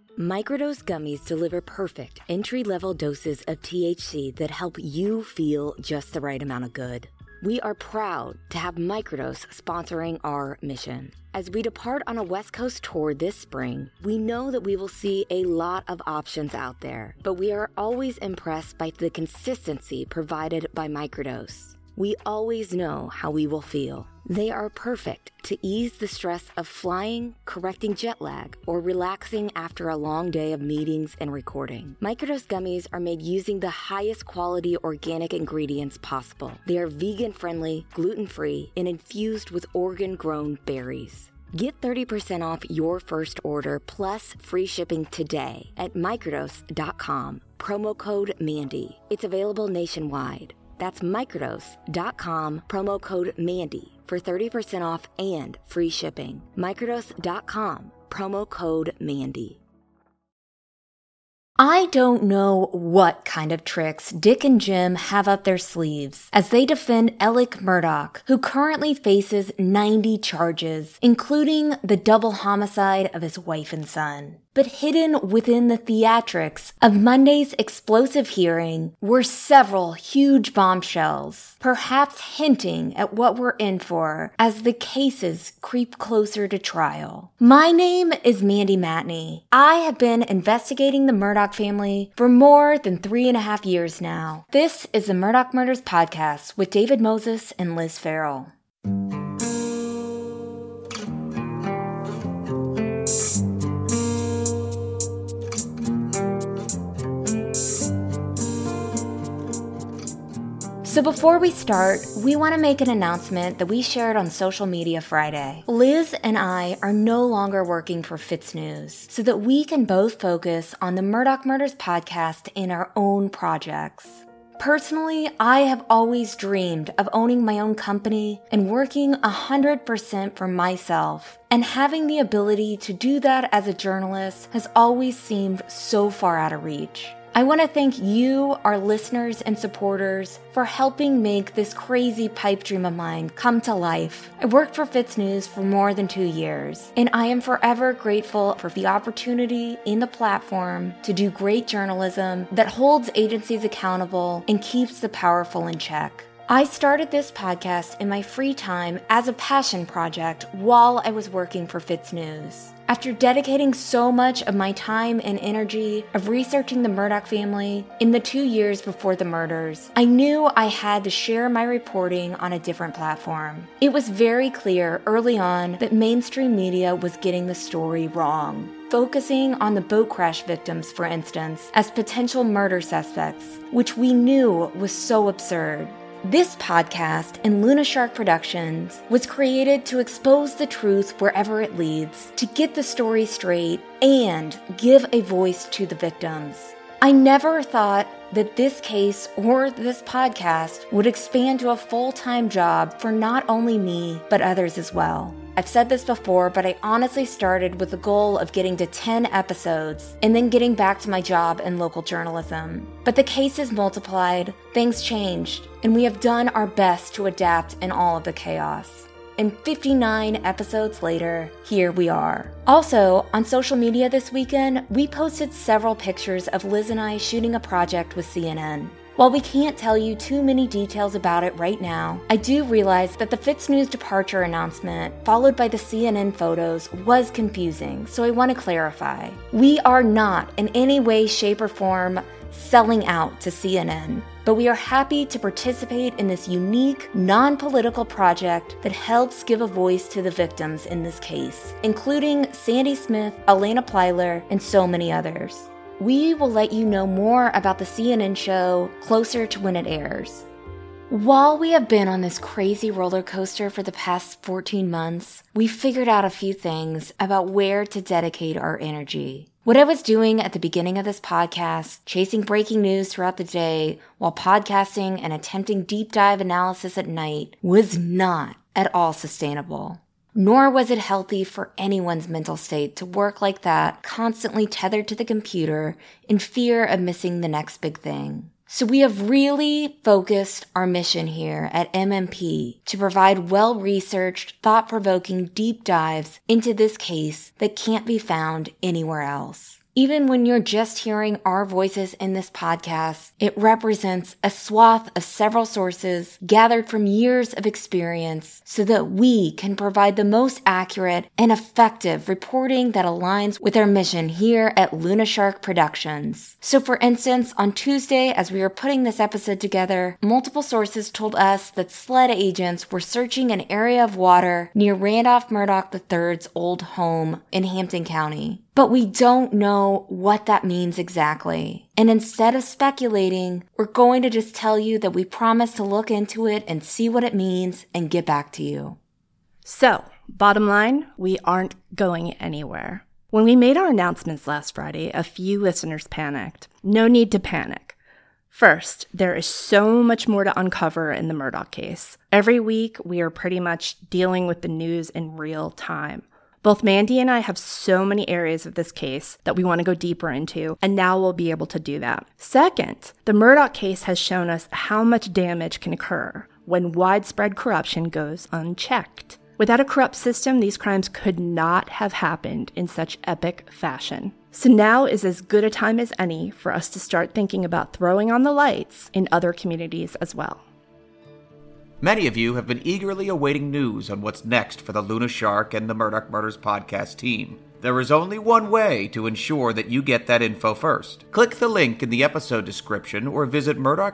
Microdose gummies deliver perfect entry-level doses of THC that help you feel just the right amount of good. We are proud to have Microdose sponsoring our mission. As we depart on a West Coast tour this spring, we know that we will see a lot of options out there, but we are always impressed by the consistency provided by Microdose. We always know how we will feel. They are perfect to ease the stress of flying, correcting jet lag, or relaxing after a long day of meetings and recording. Microdose gummies are made using the highest quality organic ingredients possible. They are vegan-friendly, gluten-free, and infused with Oregon-grown berries. Get 30% off your first order plus free shipping today at microdose.com. Promo code Mandy. It's available nationwide. That's microdose.com, promo code Mandy for 30% off and free shipping. Microdose.com, promo code Mandy. I don't know what kind of tricks Dick and Jim have up their sleeves as they defend Alec Murdaugh, who currently faces 90 charges, including the double homicide of his wife and son. But hidden within the theatrics of Monday's explosive hearing were several huge bombshells, perhaps hinting at what we're in for as the cases creep closer to trial. My name is Mandy Matney. I have been investigating the Murdaugh family for more than 3.5 years now. This is the Murdaugh Murders Podcast with David Moses and Liz Farrell. So before we start, we want to make an announcement that we shared on social media Friday. Liz and I are no longer working for Fitz News so that we can both focus on the Murdaugh Murders podcast in our own projects. Personally, I have always dreamed of owning my own company and working 100% for myself. And having the ability to do that as a journalist has always seemed so far out of reach. I want to thank you, our listeners and supporters, for helping make this crazy pipe dream of mine come to life. I worked for Fitz News for more than 2 years, and I am forever grateful for the opportunity and the platform to do great journalism that holds agencies accountable and keeps the powerful in check. I started this podcast in my free time as a passion project while I was working for Fitz News. After dedicating so much of my time and energy of researching the Murdaugh family in the 2 years before the murders, I knew I had to share my reporting on a different platform. It was very clear early on that mainstream media was getting the story wrong, focusing on the boat crash victims, for instance, as potential murder suspects, which we knew was so absurd. This podcast and Luna Shark Productions was created to expose the truth wherever it leads, to get the story straight, and give a voice to the victims. I never thought that this case or this podcast would expand to a full-time job for not only me, but others as well. I've said this before, but I honestly started with the goal of getting to 10 episodes and then getting back to my job in local journalism. But the cases multiplied, things changed, and we have done our best to adapt in all of the chaos. And 59 episodes later, here we are. Also, on social media this weekend, we posted several pictures of Liz and I shooting a project with CNN. While we can't tell you too many details about it right now, I do realize that the Fitz News departure announcement, followed by the CNN photos, was confusing, so I want to clarify. We are not in any way, shape, or form selling out to CNN, but we are happy to participate in this unique, non-political project that helps give a voice to the victims in this case, including Sandy Smith, Elena Plyler, and so many others. We will let you know more about the CNN show closer to when it airs. While we have been on this crazy roller coaster for the past 14 months, we figured out a few things about where to dedicate our energy. What I was doing at the beginning of this podcast, chasing breaking news throughout the day while podcasting and attempting deep dive analysis at night, was not at all sustainable. Nor was it healthy for anyone's mental state to work like that, constantly tethered to the computer in fear of missing the next big thing. So we have really focused our mission here at MMP to provide well-researched, thought-provoking deep dives into this case that can't be found anywhere else. Even when you're just hearing our voices in this podcast, it represents a swath of several sources gathered from years of experience so that we can provide the most accurate and effective reporting that aligns with our mission here at Luna Shark Productions. So for instance, on Tuesday, as we were putting this episode together, multiple sources told us that SLED agents were searching an area of water near Randolph Murdaugh III's old home in Hampton County. But we don't know what that means exactly. And instead of speculating, we're going to just tell you that we promise to look into it and see what it means and get back to you. So, bottom line, we aren't going anywhere. When we made our announcements last Friday, a few listeners panicked. No need to panic. First, there is so much more to uncover in the Murdaugh case. Every week, we are pretty much dealing with the news in real time. Both Mandy and I have so many areas of this case that we want to go deeper into, and now we'll be able to do that. Second, the Murdaugh case has shown us how much damage can occur when widespread corruption goes unchecked. Without a corrupt system, these crimes could not have happened in such epic fashion. So now is as good a time as any for us to start thinking about throwing on the lights in other communities as well. Many of you have been eagerly awaiting news on what's next for the Luna Shark and the Murdaugh Murders podcast team. There is only one way to ensure that you get that info first. Click the link in the episode description or visit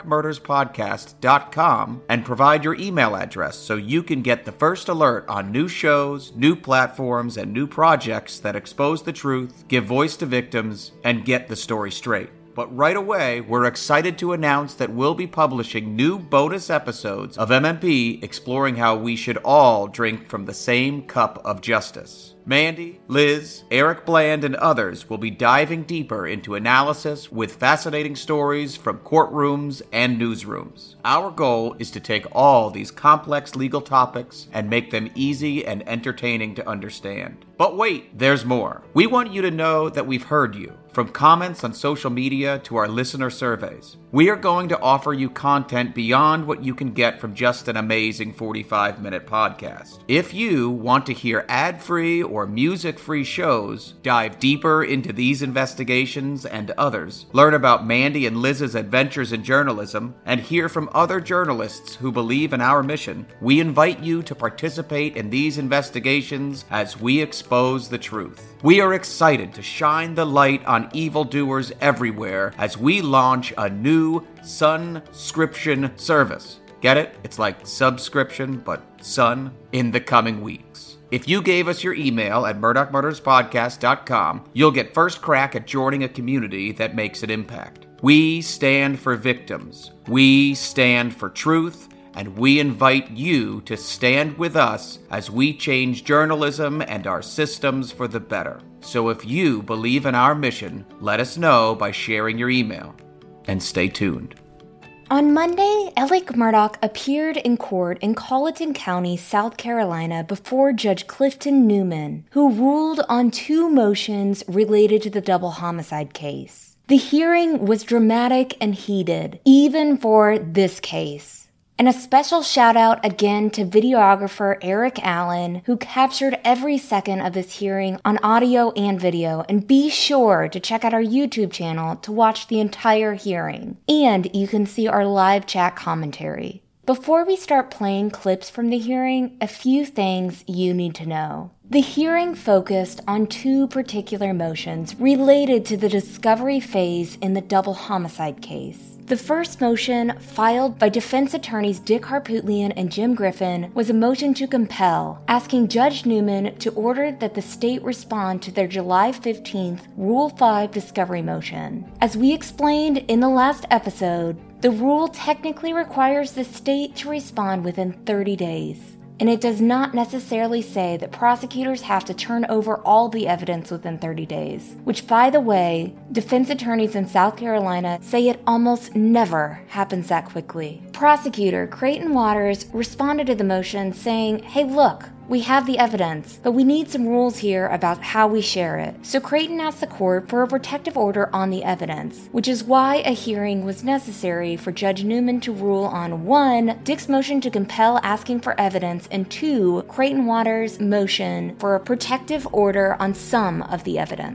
MurdaughMurdersPodcast.com and provide your email address so you can get the first alert on new shows, new platforms, and new projects that expose the truth, give voice to victims, and get the story straight. But right away, we're excited to announce that we'll be publishing new bonus episodes of MMP exploring how we should all drink from the same cup of justice. Mandy, Liz, Eric Bland, and others will be diving deeper into analysis with fascinating stories from courtrooms and newsrooms. Our goal is to take all these complex legal topics and make them easy and entertaining to understand. But wait, there's more. We want you to know that we've heard you, from comments on social media to our listener surveys. We are going to offer you content beyond what you can get from just an amazing 45-minute podcast. If you want to hear ad-free or music-free shows, dive deeper into these investigations and others, learn about Mandy and Liz's adventures in journalism, and hear from other journalists who believe in our mission, we invite you to participate in these investigations as we expose the truth. We are excited to shine the light on evildoers everywhere as we launch a new Sunscription service. Get it? It's like subscription, but sun, in the coming weeks. If you gave us your email at MurdaughMurdersPodcast.com, you'll get first crack at joining a community that makes an impact. We stand for victims. We stand for truth. And we invite you to stand with us as we change journalism and our systems for the better. So if you believe in our mission, let us know by sharing your email. And stay tuned. On Monday, Alec Murdaugh appeared in court in Colleton County, South Carolina, before Judge Clifton Newman, who ruled on 2 motions related to the double homicide case. The hearing was dramatic and heated, even for this case. And a special shout out again to videographer Eric Allen, who captured every second of this hearing on audio and video. And be sure to check out our YouTube channel to watch the entire hearing. And you can see our live chat commentary. Before we start playing clips from the hearing, a few things you need to know. The hearing focused on 2 particular motions related to the discovery phase in the double homicide case. The first motion, filed by defense attorneys Dick Harpootlian and Jim Griffin, was a motion to compel, asking Judge Newman to order that the state respond to their July 15th Rule 5 discovery motion. As we explained in the last episode, the rule technically requires the state to respond within 30 days. And it does not necessarily say that prosecutors have to turn over all the evidence within 30 days, which, by the way, defense attorneys in South Carolina say it almost never happens that quickly. Prosecutor Creighton Waters responded to the motion saying, "Hey, look, we have the evidence, but we need some rules here about how we share it." So Creighton asked the court for a protective order on the evidence, which is why a hearing was necessary for Judge Newman to rule on 1, Dick's motion to compel asking for evidence, and 2, Creighton Waters' motion for a protective order on some of the evidence.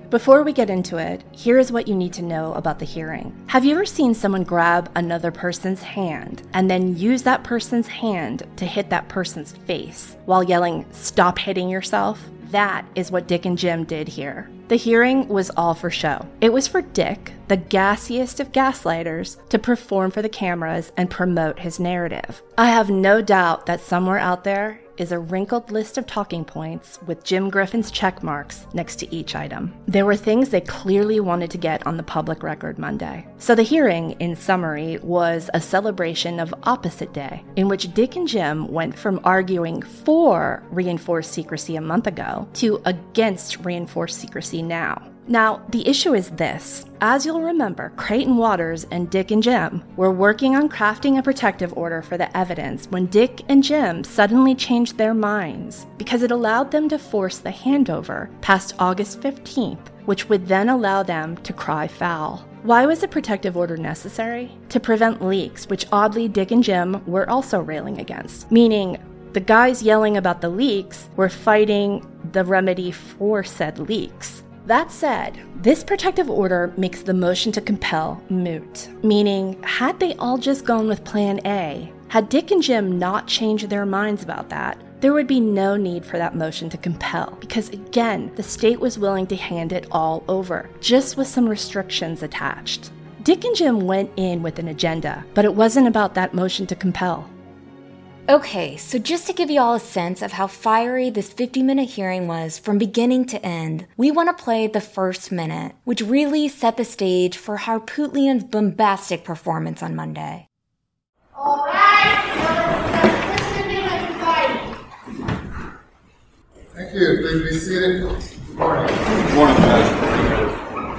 Before we get into it, here is what you need to know about the hearing. Have you ever seen someone grab another person's hand and then use that person's hand to hit that person's face while yelling, "Stop hitting yourself"? That is what Dick and Jim did here. The hearing was all for show. It was for Dick, the gassiest of gaslighters, to perform for the cameras and promote his narrative. I have no doubt that somewhere out there is a wrinkled list of talking points with Jim Griffin's check marks next to each item. There were things they clearly wanted to get on the public record Monday. So the hearing, in summary, was a celebration of opposite day, in which Dick and Jim went from arguing for reinforced secrecy a month ago to against reinforced secrecy now. Now, the issue is this. As you'll remember, Creighton Waters and Dick and Jim were working on crafting a protective order for the evidence when Dick and Jim suddenly changed their minds because it allowed them to force the handover past August 15th, which would then allow them to cry foul. Why was a protective order necessary? To prevent leaks, which oddly Dick and Jim were also railing against, meaning the guys yelling about the leaks were fighting the remedy for said leaks. That said, this protective order makes the motion to compel moot, meaning had they all just gone with Plan A, had Dick and Jim not changed their minds about that, there would be no need for that motion to compel, because again, the state was willing to hand it all over, just with some restrictions attached. Dick and Jim went in with an agenda, but it wasn't about that motion to compel. Okay, so just to give you all a sense of how fiery this 50-minute hearing was from beginning to end, we want to play the first minute, which really set the stage for Harpootlian's bombastic performance on Monday. All right, thank you. Please be seated. Good morning. Good morning, Judge.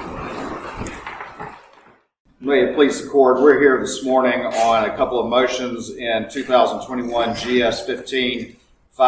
May it please the court, we're here this morning on a couple of motions in 2021 GS 15,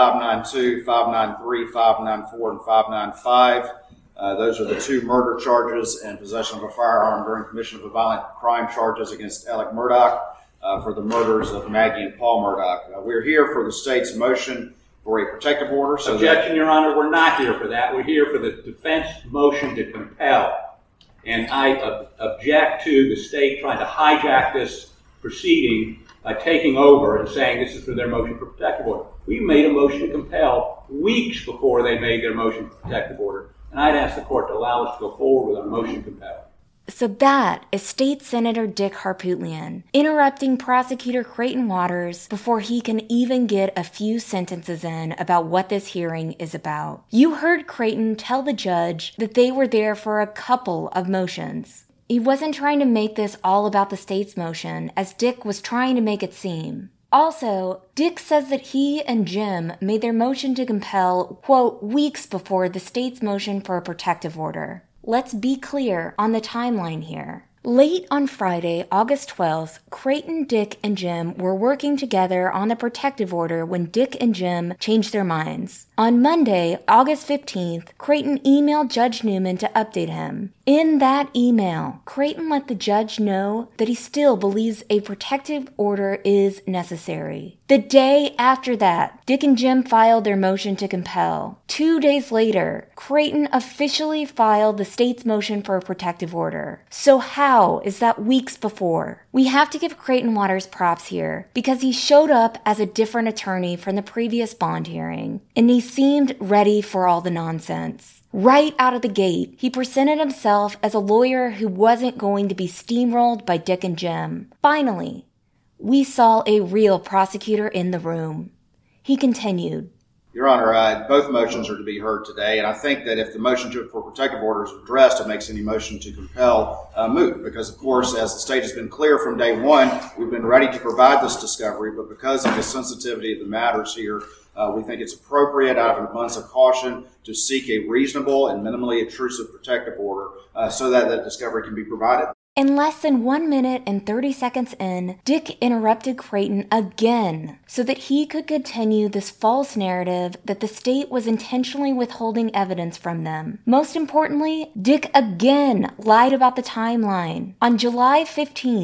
592, 593, 594, and 595. Those are the two murder charges and possession of a firearm during commission of a violent crime charges against Alec Murdaugh for the murders of Maggie and Paul Murdaugh. We're here for the state's motion for a protective order. Objection, Your Honor, we're not here for that. We're here for the defense motion to compel. And I object to the state trying to hijack this proceeding by taking over and saying this is for their motion for protective order. We made a motion to compel weeks before they made their motion for protective order. And I'd ask the court to allow us to go forward with our motion to compel. So that is State Senator Dick Harpootlian interrupting Prosecutor Creighton Waters before he can even get a few sentences in about what this hearing is about. You heard Creighton tell the judge that they were there for a couple of motions. He wasn't trying to make this all about the state's motion, as Dick was trying to make it seem. Also, Dick says that he and Jim made their motion to compel, quote, weeks before the state's motion for a protective order. Let's be clear on the timeline here. Late on Friday, August 12th, Creighton, Dick, and Jim were working together on the protective order when Dick and Jim changed their minds. On Monday, August 15th, Creighton emailed Judge Newman to update him. In that email, Creighton let the judge know that he still believes a protective order is necessary. The day after that, Dick and Jim filed their motion to compel. 2 days later, Creighton officially filed the state's motion for a protective order. So how is that weeks before? We have to give Creighton Waters props here because he showed up as a different attorney from the previous bond hearing, and he seemed ready for all the nonsense. Right out of the gate, he presented himself as a lawyer who wasn't going to be steamrolled by Dick and Jim. Finally, we saw a real prosecutor in the room. He continued. Your Honor, both motions are to be heard today, and I think that if the motion for protective order is addressed, it makes any motion to compel moot, because, of course, as the state has been clear from day one, we've been ready to provide this discovery, but because of the sensitivity of the matters here, we think it's appropriate out of an abundance of caution to seek a reasonable and minimally intrusive protective order so that the discovery can be provided. In less than 1 minute and 30 seconds in, Dick interrupted Creighton again so that he could continue this false narrative that the state was intentionally withholding evidence from them. Most importantly, Dick again lied about the timeline. On July 15th,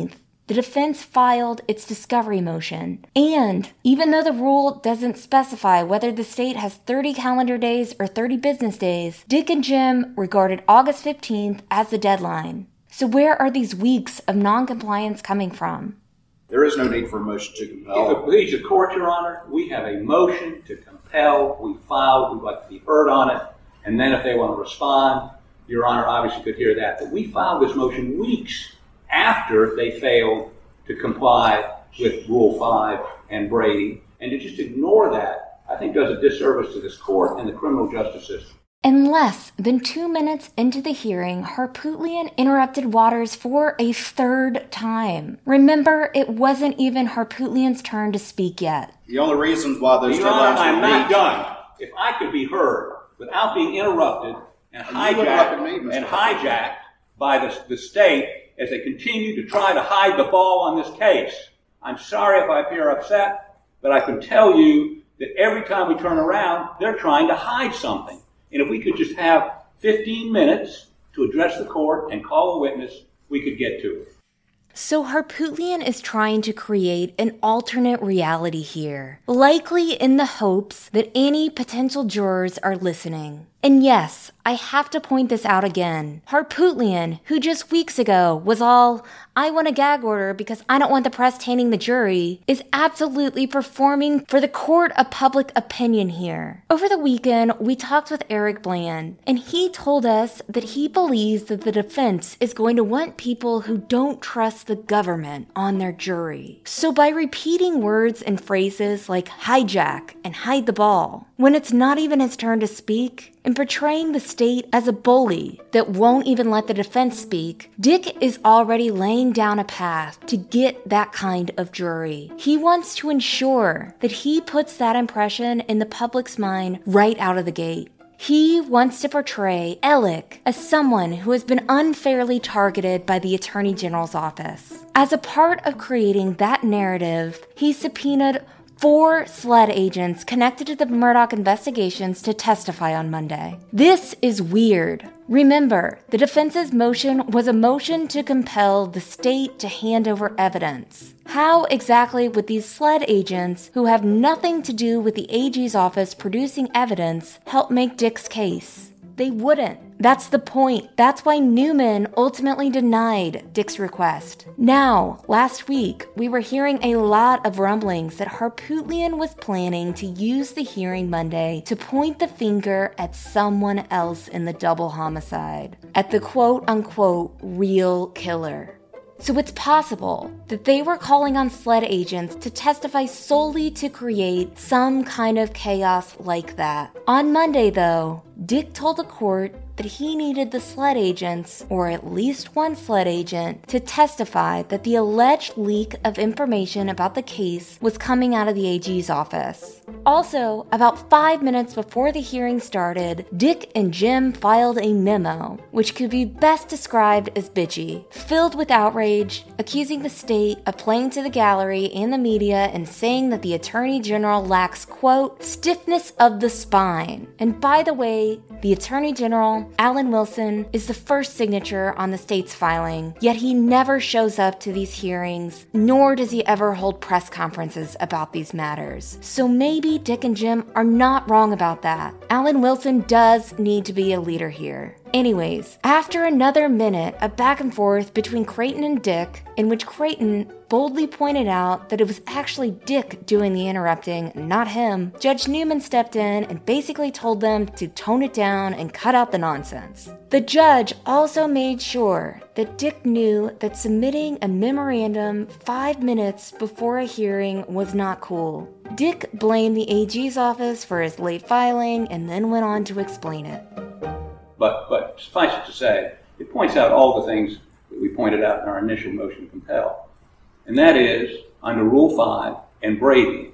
the defense filed its discovery motion. And even though the rule doesn't specify whether the state has 30 calendar days or 30 business days, Dick and Jim regarded August 15th as the deadline. So where are these weeks of noncompliance coming from? There is no need for a motion to compel. If it please the court, Your Honor, we have a motion to compel. We filed. We'd like to be heard on it. And then if they want to respond, Your Honor obviously could hear that. But we filed this motion weeks after they failed to comply with Rule 5 and Brady. And to just ignore that, I think does a disservice to this court and the criminal justice system. And less than 2 minutes into the hearing, Harpootlian interrupted Waters for a third time. Remember, it wasn't even Harpootlian's turn to speak yet. The only reasons why those Your Honor, I'm not meet. done. If I could be heard without being interrupted and hijacked by the state as they continue to try to hide the ball on this case. I'm sorry if I appear upset, but I can tell you that every time we turn around, they're trying to hide something. And if we could just have 15 minutes to address the court and call a witness, we could get to it. So Harpootlian is trying to create an alternate reality here, likely in the hopes that any potential jurors are listening. And yes, I have to point this out again. Harpootlian, who just weeks ago was all, I want a gag order because I don't want the press tainting the jury, is absolutely performing for the court of public opinion here. Over the weekend, we talked with Eric Bland, and he told us that he believes that the defense is going to want people who don't trust the government on their jury. So by repeating words and phrases like hijack and hide the ball, when it's not even his turn to speak, and portraying the state as a bully that won't even let the defense speak, Dick is already laying down a path to get that kind of jury. He wants to ensure that he puts that impression in the public's mind right out of the gate. He wants to portray Ellick as someone who has been unfairly targeted by the Attorney General's office. As a part of creating that narrative, he subpoenaed 4 SLED agents connected to the Murdaugh investigations to testify on Monday. This is weird. Remember, the defense's motion was a motion to compel the state to hand over evidence. How exactly would these SLED agents, who have nothing to do with the AG's office producing evidence, help make Dick's case? They wouldn't. That's the point. That's why Newman ultimately denied Dick's request. Now, last week, we were hearing a lot of rumblings that Harpootlian was planning to use the hearing Monday to point the finger at someone else in the double homicide, at the quote-unquote real killer. So it's possible that they were calling on SLED agents to testify solely to create some kind of chaos like that. On Monday, though, Dick told the court that he needed the SLED agents, or at least one SLED agent, to testify that the alleged leak of information about the case was coming out of the AG's office. Also, about 5 minutes before the hearing started, Dick and Jim filed a memo, which could be best described as bitchy, filled with outrage, accusing the state of playing to the gallery and the media and saying that the Attorney General lacks, quote, stiffness of the spine. And by the way, the Attorney General, Alan Wilson, is the first signature on the state's filing, yet he never shows up to these hearings, nor does he ever hold press conferences about these matters. So maybe Dick and Jim are not wrong about that. Alan Wilson does need to be a leader here. Anyways, after another minute of back and forth between Creighton and Dick, in which Creighton boldly pointed out that it was actually Dick doing the interrupting, not him, Judge Newman stepped in and basically told them to tone it down and cut out the nonsense. The judge also made sure that Dick knew that submitting a memorandum 5 minutes before a hearing was not cool. Dick blamed the AG's office for his late filing and then went on to explain it. But suffice it to say, it points out all the things that we pointed out in our initial motion to compel. And that is, under Rule 5 and Brady,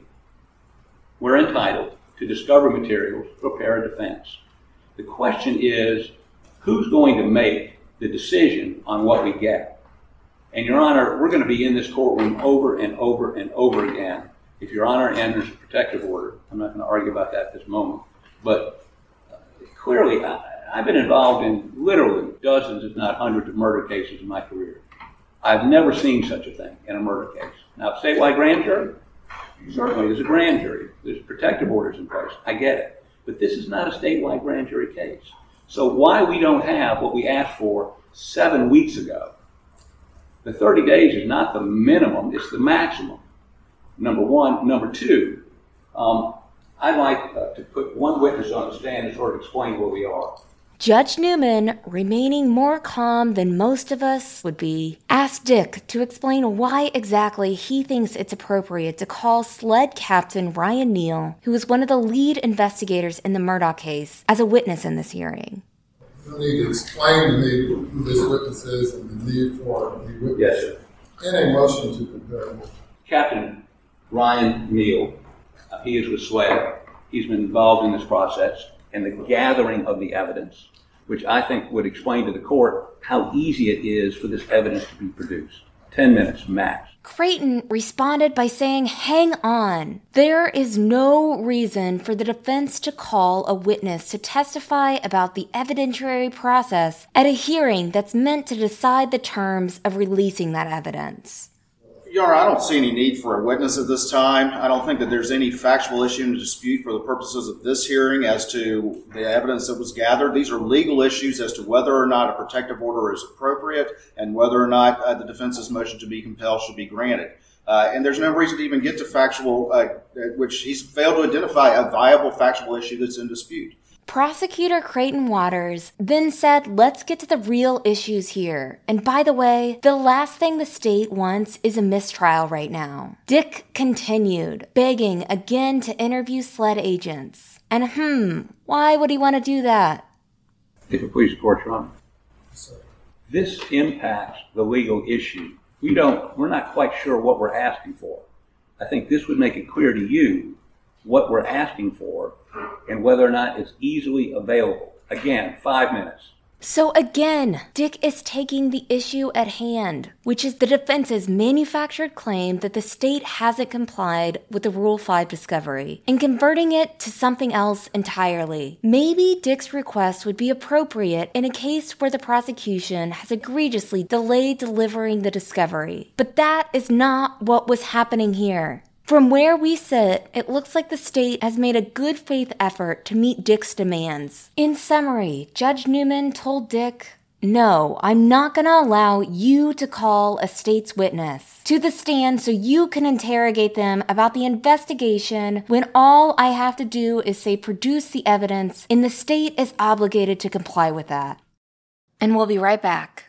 we're entitled to discover materials, prepare a defense. The question is, who's going to make the decision on what we get? And Your Honor, we're going to be in this courtroom over and over and over again. If Your Honor enters a protective order, I'm not going to argue about that at this moment, but clearly I've been involved in literally dozens, if not hundreds, of murder cases in my career. I've never seen such a thing in a murder case. Now, statewide grand jury, certainly there's a grand jury. There's protective orders in place. I get it. But this is not a statewide grand jury case. So why we don't have what we asked for 7 weeks ago? The 30 days is not the minimum, it's the maximum. Number one. Number two, I'd like to put one witness on the stand and sort of explain where we are. Judge Newman, remaining more calm than most of us would be, asked Dick to explain why exactly he thinks it's appropriate to call SLED Captain Ryan Neal, who was one of the lead investigators in the Murdaugh case, as a witness in this hearing. You need to explain to me who this witness is and the need for a witness. Yes, sir. In a motion to compel. Captain Ryan Neal, he is with SLED. He's been involved in this process and the gathering of the evidence, which I think would explain to the court how easy it is for this evidence to be produced. 10 minutes max. Creighton responded by saying, hang on. There is no reason for the defense to call a witness to testify about the evidentiary process at a hearing that's meant to decide the terms of releasing that evidence. Your Honor, I don't see any need for a witness at this time. I don't think that there's any factual issue in dispute for the purposes of this hearing as to the evidence that was gathered. These are legal issues as to whether or not a protective order is appropriate and whether or not the defense's motion to be compelled should be granted. And there's no reason to even get to factual, which he's failed to identify a viable factual issue that's in dispute. Prosecutor Creighton Waters then said, let's get to the real issues here. And by the way, the last thing the state wants is a mistrial right now. Dick continued, begging again to interview SLED agents. And why would he want to do that? If it please the court, Your Honor. This impacts the legal issue. We're not quite sure what we're asking for. I think this would make it clear to you what we're asking for and whether or not it's easily available. Again, 5 minutes. So again, Dick is taking the issue at hand, which is the defense's manufactured claim that the state hasn't complied with the Rule 5 discovery, and converting it to something else entirely. Maybe Dick's request would be appropriate in a case where the prosecution has egregiously delayed delivering the discovery. But that is not what was happening here. From where we sit, it looks like the state has made a good faith effort to meet Dick's demands. In summary, Judge Newman told Dick, no, I'm not going to allow you to call a state's witness to the stand so you can interrogate them about the investigation when all I have to do is say produce the evidence, and the state is obligated to comply with that. And we'll be right back.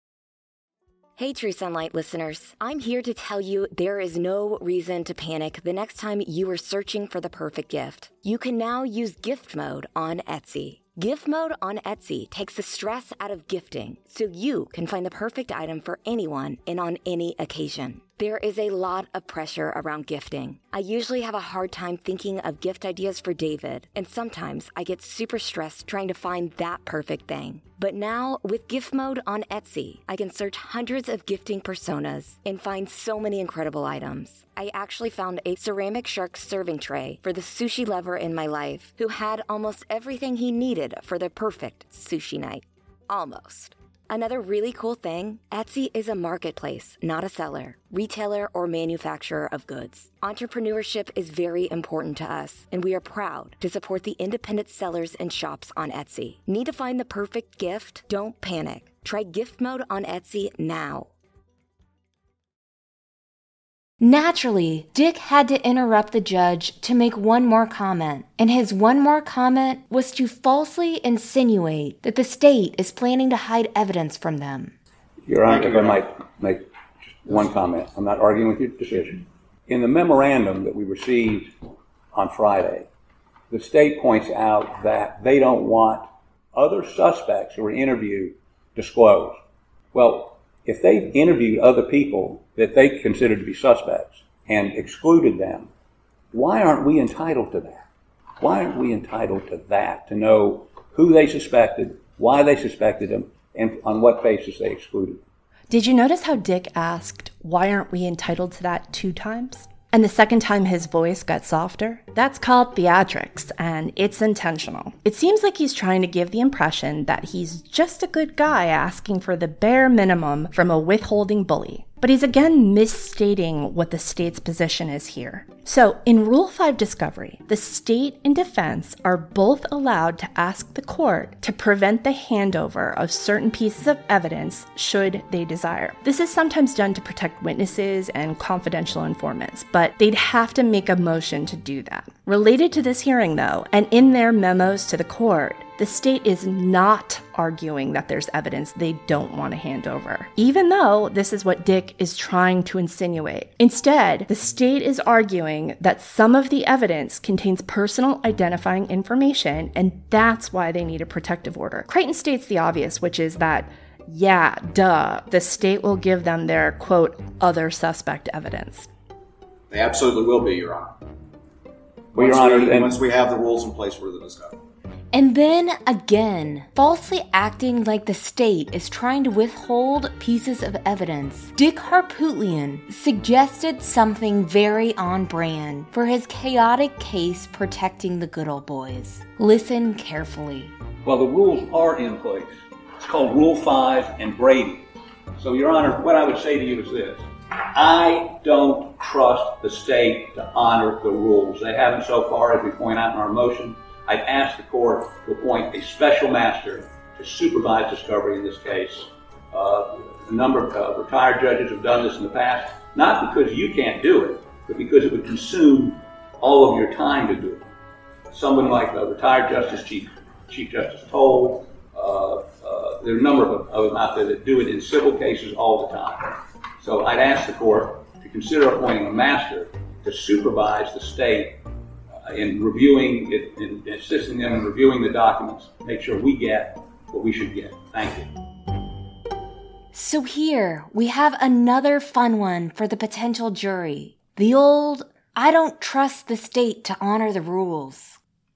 Hey, True Sunlight listeners. I'm here to tell you there is no reason to panic the next time you are searching for the perfect gift. You can now use gift mode on Etsy. Gift mode on Etsy takes the stress out of gifting so you can find the perfect item for anyone and on any occasion. There is a lot of pressure around gifting. I usually have a hard time thinking of gift ideas for David, and sometimes I get super stressed trying to find that perfect thing. But now, with gift mode on Etsy, I can search hundreds of gifting personas and find so many incredible items. I actually found a ceramic shark serving tray for the sushi lover in my life who had almost everything he needed for the perfect sushi night. Almost. Another really cool thing, Etsy is a marketplace, not a seller, retailer, or manufacturer of goods. Entrepreneurship is very important to us, and we are proud to support the independent sellers and shops on Etsy. Need to find the perfect gift? Don't panic. Try gift mode on Etsy now. Naturally, Dick had to interrupt the judge to make one more comment, and his one more comment was to falsely insinuate that the state is planning to hide evidence from them. Your Honor, if I might make just one comment. I'm not arguing with your decision. In the memorandum that we received on Friday, the state points out that they don't want other suspects who were interviewed disclosed. Well, if they've interviewed other people that they consider to be suspects and excluded them, why aren't we entitled to that? Why aren't we entitled to that, to know who they suspected, why they suspected them, and on what basis they excluded them? Did you notice how Dick asked, why aren't we entitled to that 2 times? And the second time his voice got softer, that's called theatrics, and it's intentional. It seems like he's trying to give the impression that he's just a good guy asking for the bare minimum from a withholding bully. But he's again misstating what the state's position is here. So, in Rule 5 discovery, the state and defense are both allowed to ask the court to prevent the handover of certain pieces of evidence should they desire. This is sometimes done to protect witnesses and confidential informants, but they'd have to make a motion to do that. Related to this hearing, though, and in their memos to the court, the state is not arguing that there's evidence they don't want to hand over, even though this is what Dick is trying to insinuate. Instead, the state is arguing that some of the evidence contains personal identifying information, and that's why they need a protective order. Creighton states the obvious, which is that, yeah, duh, the state will give them their, quote, other suspect evidence. They absolutely will be, Your Honor. Well, Your Honor, once we have the rules in place for the discussion. And then again, falsely acting like the state is trying to withhold pieces of evidence, Dick Harpootlian suggested something very on brand for his chaotic case protecting the good old boys. Listen carefully. Well, the rules are in place. It's called Rule 5 and Brady. So, Your Honor, what I would say to you is this. I don't trust the state to honor the rules. They haven't so far, as we point out in our motion. I'd ask the court to appoint a special master to supervise discovery in this case. A number of retired judges have done this in the past, not because you can't do it, but because it would consume all of your time to do it. Someone like retired Justice Chief Justice Toll, there are a number of them out there that do it in civil cases all the time. So I'd ask the court to consider appointing a master to supervise the state in reviewing it, in assisting them in reviewing the documents, make sure we get what we should get. Thank you. So here, we have another fun one for the potential jury. The old, I don't trust the state to honor the rules.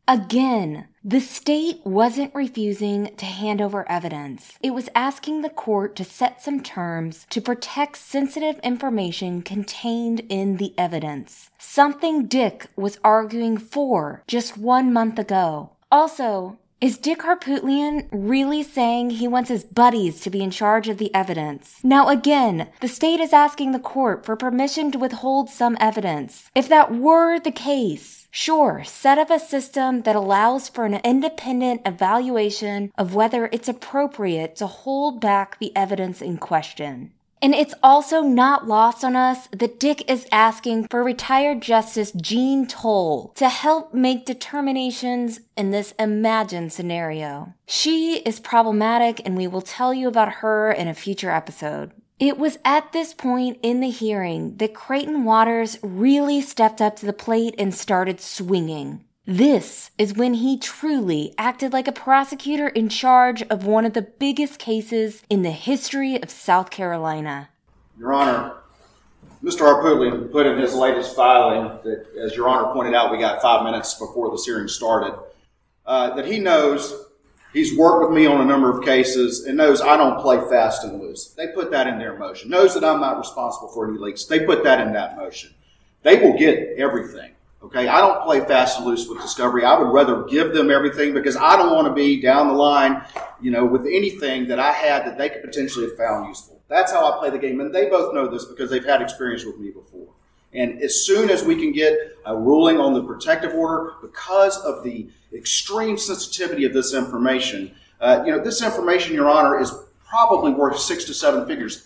Again, the state wasn't refusing to hand over evidence. It was asking the court to set some terms to protect sensitive information contained in the evidence. Something Dick was arguing for just 1 month ago. Also, is Dick Harpootlian really saying he wants his buddies to be in charge of the evidence? Now again, the state is asking the court for permission to withhold some evidence. If that were the case, sure, set up a system that allows for an independent evaluation of whether it's appropriate to hold back the evidence in question. And it's also not lost on us that Dick is asking for retired Justice Jean Toll to help make determinations in this imagined scenario. She is problematic, and we will tell you about her in a future episode. It was at this point in the hearing that Creighton Waters really stepped up to the plate and started swinging. This is when he truly acted like a prosecutor in charge of one of the biggest cases in the history of South Carolina. Your Honor, Mr. Harpootlian put in his latest filing that, as Your Honor pointed out, we got 5 minutes before this hearing started, that he knows he's worked with me on a number of cases and knows I don't play fast and loose. They put that in their motion. Knows that I'm not responsible for any leaks. They put that in that motion. They will get everything. Okay, I don't play fast and loose with discovery. I would rather give them everything because I don't want to be down the line, with anything that I had that they could potentially have found useful. That's how I play the game. And they both know this because they've had experience with me before. And as soon as we can get a ruling on the protective order, because of the extreme sensitivity of this information, this information, Your Honor, is probably worth 6 to 7 figures.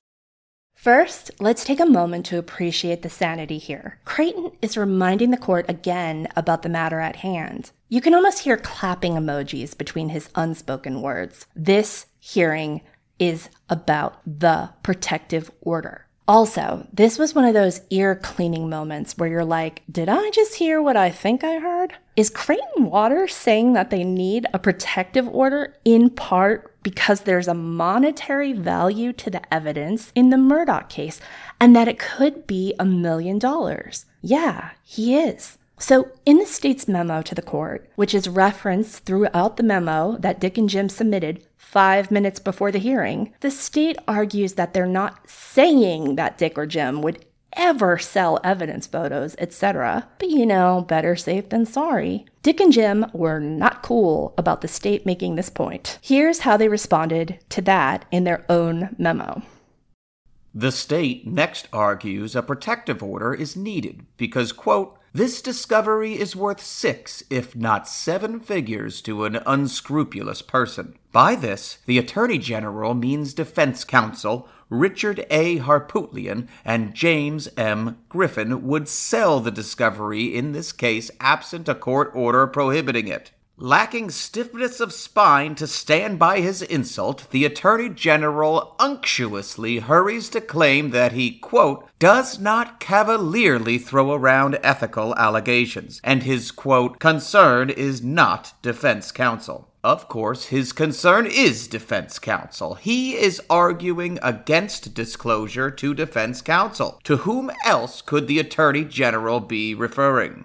First, let's take a moment to appreciate the sanity here. Creighton is reminding the court again about the matter at hand. You can almost hear clapping emojis between his unspoken words. This hearing is about the protective order. Also, this was one of those ear-cleaning moments where you're like, did I just hear what I think I heard? Is Creighton Waters saying that they need a protective order in part because there's a monetary value to the evidence in the Murdaugh case and that it could be $1 million? Yeah, he is. So in the state's memo to the court, which is referenced throughout the memo that Dick and Jim submitted 5 minutes before the hearing, the state argues that they're not saying that Dick or Jim would ever sell evidence photos, etc. But better safe than sorry. Dick and Jim were not cool about the state making this point. Here's how they responded to that in their own memo. The state next argues a protective order is needed because, quote, this discovery is worth 6, if not 7 figures to an unscrupulous person. By this, the Attorney General means defense counsel Richard A. Harpootlian and James M. Griffin would sell the discovery in this case absent a court order prohibiting it. Lacking stiffness of spine to stand by his insult, the Attorney General unctuously hurries to claim that he, quote, does not cavalierly throw around ethical allegations, and his, quote, concern is not defense counsel. Of course, his concern is defense counsel. He is arguing against disclosure to defense counsel. To whom else could the Attorney General be referring?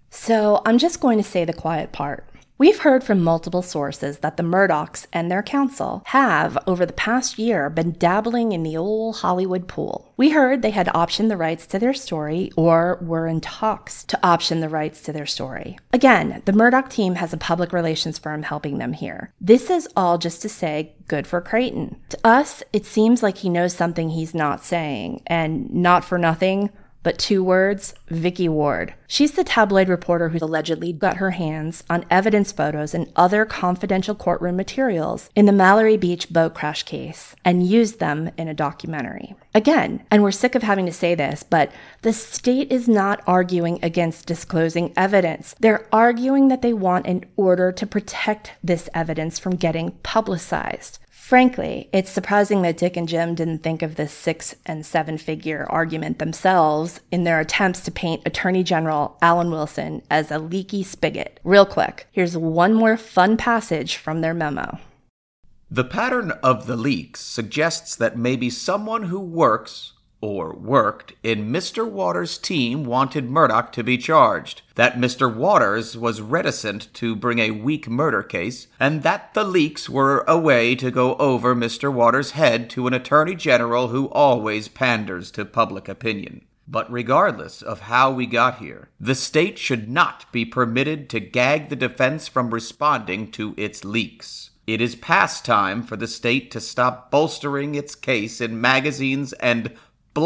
So I'm just going to say the quiet part. We've heard from multiple sources that the Murdochs and their counsel have, over the past year, been dabbling in the old Hollywood pool. We heard they had optioned the rights to their story or were in talks to option the rights to their story. Again, the Murdoch team has a public relations firm helping them here. This is all just to say, good for Creighton. To us, it seems like he knows something he's not saying, and not for nothing, but 2 words, Vicky Ward. She's the tabloid reporter who allegedly got her hands on evidence photos and other confidential courtroom materials in the Mallory Beach boat crash case and used them in a documentary. Again, and we're sick of having to say this, but the state is not arguing against disclosing evidence. They're arguing that they want an order to protect this evidence from getting publicized. Frankly, it's surprising that Dick and Jim didn't think of this 6 and 7 figure argument themselves in their attempts to paint Attorney General Alan Wilson as a leaky spigot. Real quick, here's one more fun passage from their memo. The pattern of the leaks suggests that maybe someone who works or worked in Mr. Waters' team wanted Murdoch to be charged, that Mr. Waters was reticent to bring a weak murder case, and that the leaks were a way to go over Mr. Waters' head to an attorney general who always panders to public opinion. But regardless of how we got here, the state should not be permitted to gag the defense from responding to its leaks. It is past time for the state to stop bolstering its case in magazines and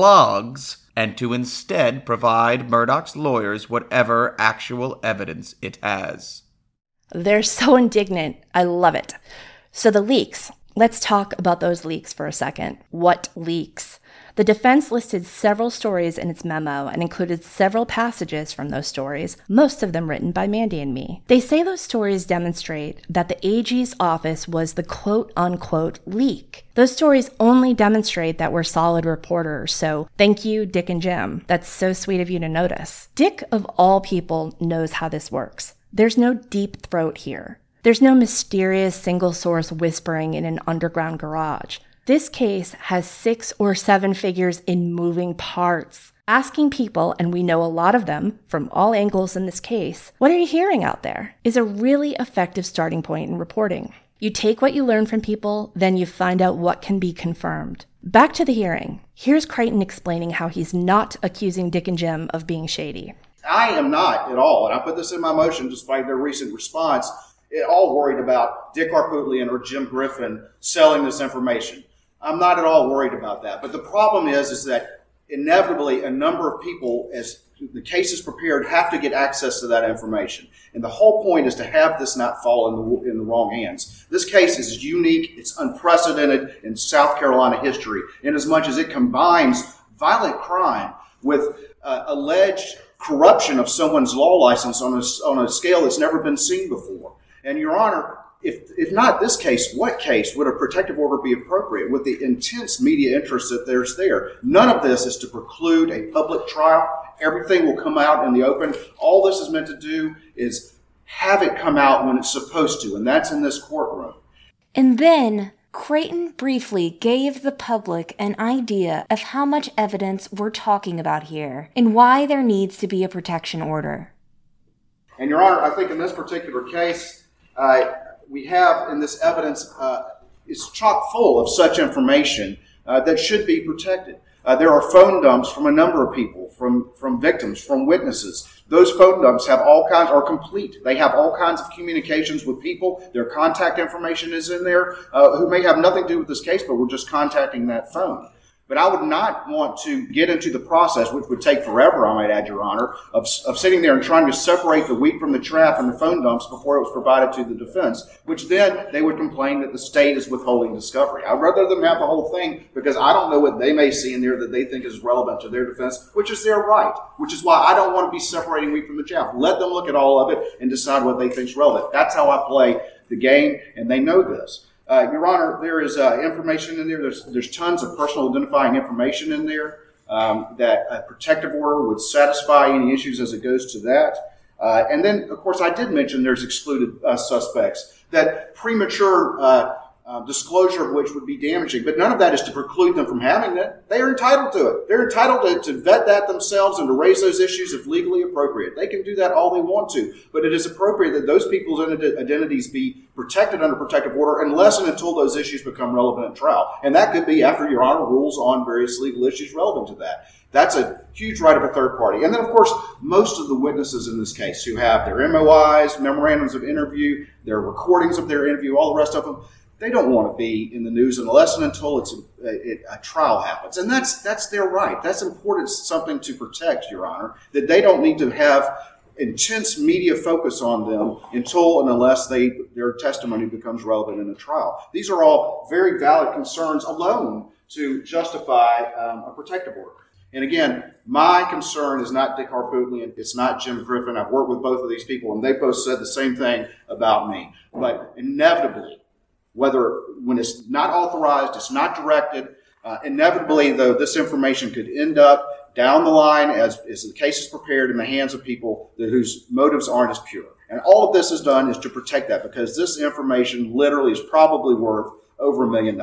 blogs, and to instead provide Murdoch's lawyers whatever actual evidence it has. They're so indignant. I love it. So the leaks. Let's talk about those leaks for a second. What leaks? The defense listed several stories in its memo and included several passages from those stories, most of them written by Mandy and me. They say those stories demonstrate that the AG's office was the quote-unquote leak. Those stories only demonstrate that we're solid reporters, so thank you, Dick and Jim. That's so sweet of you to notice. Dick, of all people, knows how this works. There's no deep throat here. There's no mysterious single source whispering in an underground garage. This case has 6 or 7 figures in moving parts. Asking people, and we know a lot of them from all angles in this case, what are you hearing out there, is a really effective starting point in reporting. You take what you learn from people, then you find out what can be confirmed. Back to the hearing. Here's Creighton explaining how he's not accusing Dick and Jim of being shady. I am not at all, and I put this in my motion despite their recent response, at all worried about Dick Harpootlian or Jim Griffin selling this information. I'm not at all worried about that. But the problem is that inevitably a number of people, as the case is prepared, have to get access to that information. And the whole point is to have this not fall in the wrong hands. This case is unique. It's unprecedented in South Carolina history, in as much as it combines violent crime with alleged corruption of someone's law license on a scale that's never been seen before. And, Your Honor, if not this case, what case would a protective order be appropriate with the intense media interest that there's there? None of this is to preclude a public trial. Everything will come out in the open. All this is meant to do is have it come out when it's supposed to, and that's in this courtroom. And then Creighton briefly gave the public an idea of how much evidence we're talking about here and why there needs to be a protection order. And, Your Honor, I think in this particular case, we have in this evidence is chock full of such information that should be protected. There are phone dumps from a number of people, from victims, from witnesses. Those phone dumps have all kinds, are complete. They have all kinds of communications with people. Their contact information is in there, who may have nothing to do with this case, but we're just contacting that phone. But I would not want to get into the process, which would take forever, I might add, Your Honor, of sitting there and trying to separate the wheat from the chaff in the phone dumps before it was provided to the defense, which then they would complain that the state is withholding discovery. I'd rather them have the whole thing because I don't know what they may see in there that they think is relevant to their defense, which is their right, which is why I don't want to be separating wheat from the chaff. Let them look at all of it and decide what they think is relevant. That's how I play the game, and they know this. Your Honor, there is information in there. There's tons of personal identifying information in there that a protective order would satisfy any issues as it goes to that. And then, of course, I did mention there's excluded suspects, that premature disclosure of which would be damaging. But none of that is to preclude them from having it. They are entitled to it. They're entitled to vet that themselves and to raise those issues if legally appropriate. They can do that all they want to. But it is appropriate that those people's identities be protected under protective order unless and until those issues become relevant at trial. And that could be after Your Honor rules on various legal issues relevant to that. That's a huge right of a third party. And then, of course, most of the witnesses in this case who have their MOIs, memorandums of interview, their recordings of their interview, all the rest of them, they don't want to be in the news unless and until a trial happens. And that's their right. That's important, something to protect, Your Honor, that they don't need to have intense media focus on them until and unless their testimony becomes relevant in a trial. These are all very valid concerns alone to justify a protective order. And again, my concern is not Dick Harpootlian, it's not Jim Griffin. I've worked with both of these people, and they both said the same thing about me. But inevitably, when it's not authorized, it's not directed, inevitably, though, this information could end up down the line as the case is prepared in the hands of people whose motives aren't as pure. And all of this is done is to protect that, because this information literally is probably worth over $1 million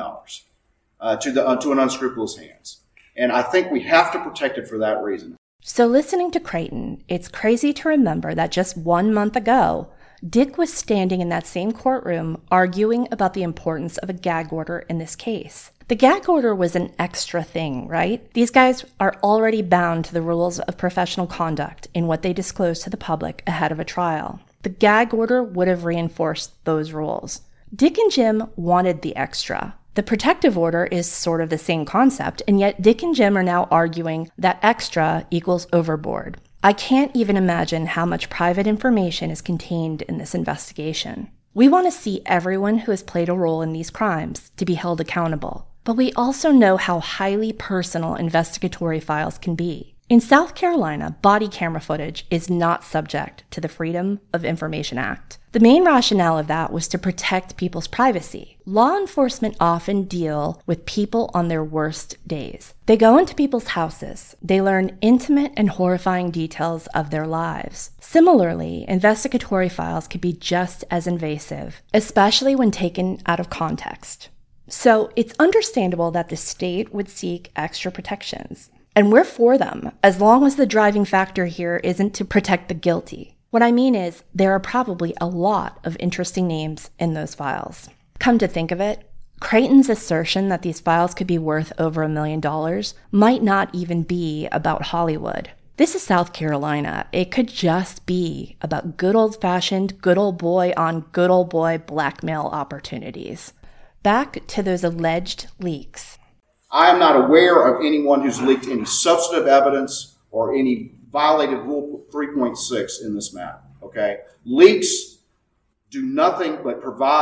to an unscrupulous hands. And I think we have to protect it for that reason. So listening to Creighton, it's crazy to remember that just 1 month ago, Dick was standing in that same courtroom arguing about the importance of a gag order in this case. The gag order was an extra thing, right? These guys are already bound to the rules of professional conduct in what they disclose to the public ahead of a trial. The gag order would have reinforced those rules. Dick and Jim wanted the extra. The protective order is sort of the same concept, and yet Dick and Jim are now arguing that extra equals overboard. I can't even imagine how much private information is contained in this investigation. We want to see everyone who has played a role in these crimes to be held accountable, but we also know how highly personal investigatory files can be. In South Carolina, body camera footage is not subject to the Freedom of Information Act. The main rationale of that was to protect people's privacy. Law enforcement often deal with people on their worst days. They go into people's houses. They learn intimate and horrifying details of their lives. Similarly, investigatory files can be just as invasive, especially when taken out of context. So it's understandable that the state would seek extra protections. And we're for them, as long as the driving factor here isn't to protect the guilty. What I mean is, there are probably a lot of interesting names in those files. Come to think of it, Creighton's assertion that these files could be worth over $1 million might not even be about Hollywood. This is South Carolina. It could just be about good old-fashioned, good old boy on good old boy blackmail opportunities. Back to those alleged leaks. I am not aware of anyone who's leaked any substantive evidence or any violated Rule 3.6 in this matter, okay? Leaks do nothing but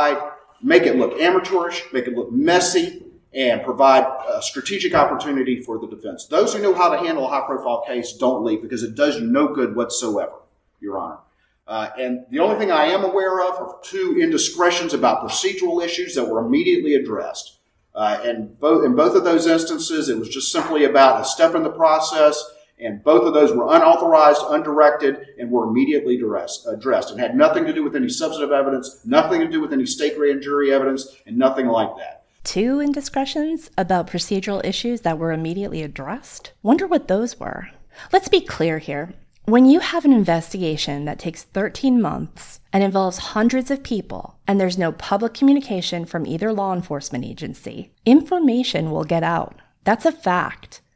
make it look amateurish, make it look messy, and provide a strategic opportunity for the defense. Those who know how to handle a high-profile case don't leak because it does you no good whatsoever, Your Honor. And the only thing I am aware of are 2 indiscretions about procedural issues that were immediately addressed. And in both of those instances, it was just simply about a step in the process, and both of those were unauthorized, undirected, and were immediately addressed, and had nothing to do with any substantive evidence, nothing to do with any state grand jury evidence, and nothing like that. 2 indiscretions about procedural issues that were immediately addressed? Wonder what those were. Let's be clear here. When you have an investigation that takes 13 months and involves hundreds of people, and there's no public communication from either law enforcement agency, information will get out. That's a fact.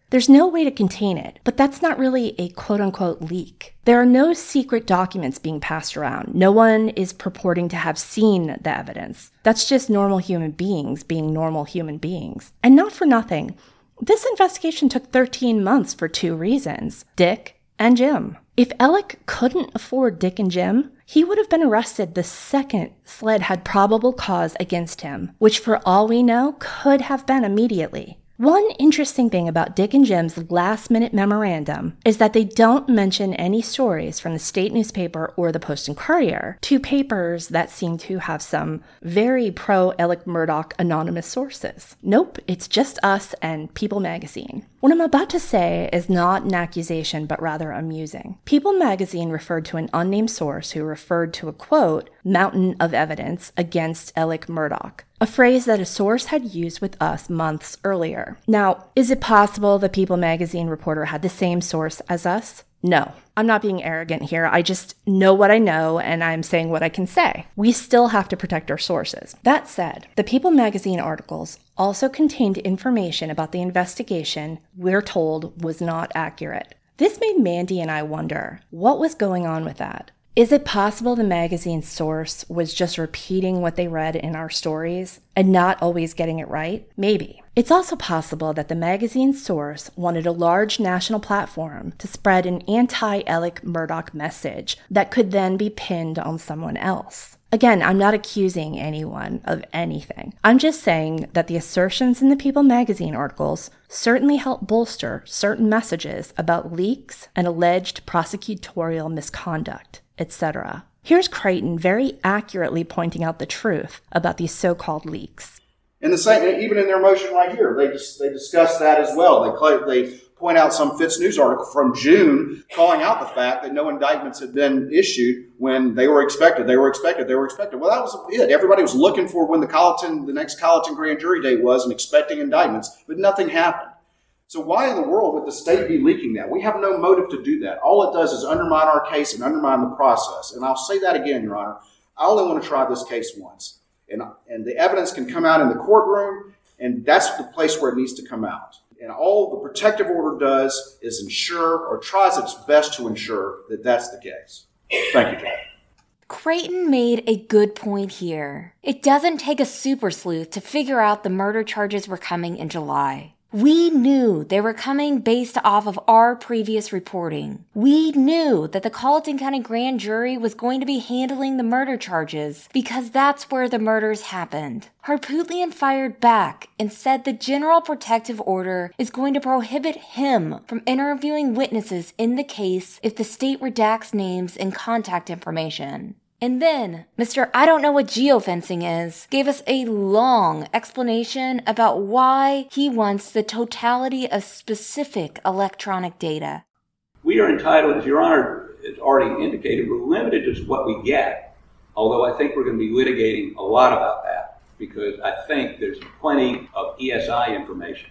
There's no way to contain it, but that's not really a quote-unquote leak. There are no secret documents being passed around. No one is purporting to have seen the evidence. That's just normal human beings being normal human beings. And not for nothing, this investigation took 13 months for 2 reasons: Dick and Jim. If Alec couldn't afford Dick and Jim, he would have been arrested the second SLED had probable cause against him, which for all we know could have been immediately. One interesting thing about Dick and Jim's last-minute memorandum is that they don't mention any stories from the state newspaper or the Post and Courier, 2 papers that seem to have some very pro-Alec Murdaugh anonymous sources. Nope, it's just us and People magazine. What I'm about to say is not an accusation, but rather amusing. People magazine referred to an unnamed source who referred to a, quote, mountain of evidence against Alec Murdaugh, a phrase that a source had used with us months earlier. Now, is it possible the People magazine reporter had the same source as us? No, I'm not being arrogant here. I just know what I know, and I'm saying what I can say. We still have to protect our sources. That said, the People magazine articles also contained information about the investigation we're told was not accurate. This made Mandy and I wonder, what was going on with that? Is it possible the magazine's source was just repeating what they read in our stories and not always getting it right? Maybe. It's also possible that the magazine's source wanted a large national platform to spread an anti-Alec Murdaugh message that could then be pinned on someone else. Again, I'm not accusing anyone of anything. I'm just saying that the assertions in the People magazine articles certainly help bolster certain messages about leaks and alleged prosecutorial misconduct, etc. Here's Creighton very accurately pointing out the truth about these so-called leaks. And the same, even in their motion right here, they discuss that as well. They point out some Fitz News article from June calling out the fact that no indictments had been issued when they were expected. Well, that was it. Everybody was looking for when the next Colleton grand jury date was and expecting indictments, but nothing happened. So why in the world would the state be leaking that? We have no motive to do that. All it does is undermine our case and undermine the process. And I'll say that again, Your Honor. I only want to try this case once. And the evidence can come out in the courtroom, and that's the place where it needs to come out. And all the protective order does is ensure, or tries its best to ensure, that that's the case. Thank you, John. Creighton made a good point here. It doesn't take a super sleuth to figure out the murder charges were coming in July. We knew they were coming based off of our previous reporting. We knew that the Colleton County Grand Jury was going to be handling the murder charges because that's where the murders happened. Harpootlian fired back and said the General Protective Order is going to prohibit him from interviewing witnesses in the case if the state redacts names and contact information. And then, Mr. I don't know what geofencing is, gave us a long explanation about why he wants the totality of specific electronic data. We are entitled, as Your Honor has already indicated, we're limited to what we get, although I think we're going to be litigating a lot about that because I think there's plenty of ESI information.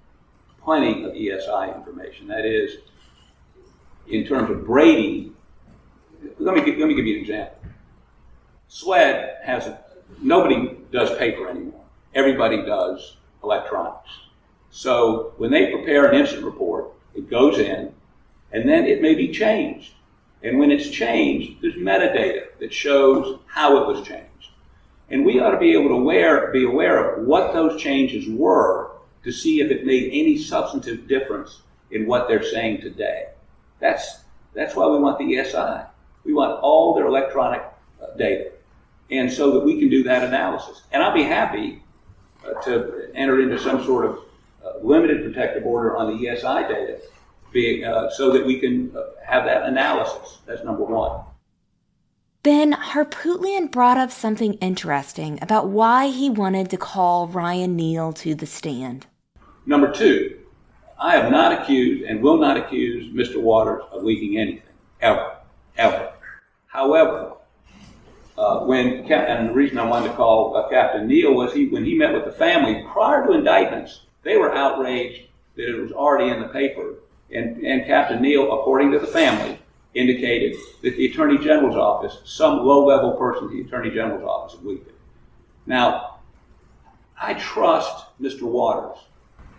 That is, in terms of Brady, let me give you an example. SLED nobody does paper anymore. Everybody does electronics. So when they prepare an incident report, it goes in, and then it may be changed. And when it's changed, there's metadata that shows how it was changed. And we ought to be able to be aware of what those changes were to see if it made any substantive difference in what they're saying today. That's why we want the ESI. We want all their electronic data, and so that we can do that analysis. And I'll be happy to enter into some sort of limited protective order on the ESI data, so that we can have that analysis. That's number one. Then Harpootlian brought up something interesting about why he wanted to call Ryan Neal to the stand. Number two, I have not accused and will not accuse Mr. Waters of leaking anything, ever. However, and the reason I wanted to call Captain Neal was when he met with the family prior to indictments, they were outraged that it was already in the paper. And Captain Neal, according to the family, indicated that the Attorney General's office, some low-level person at the Attorney General's office, had leaked it. Now, I trust Mr. Waters.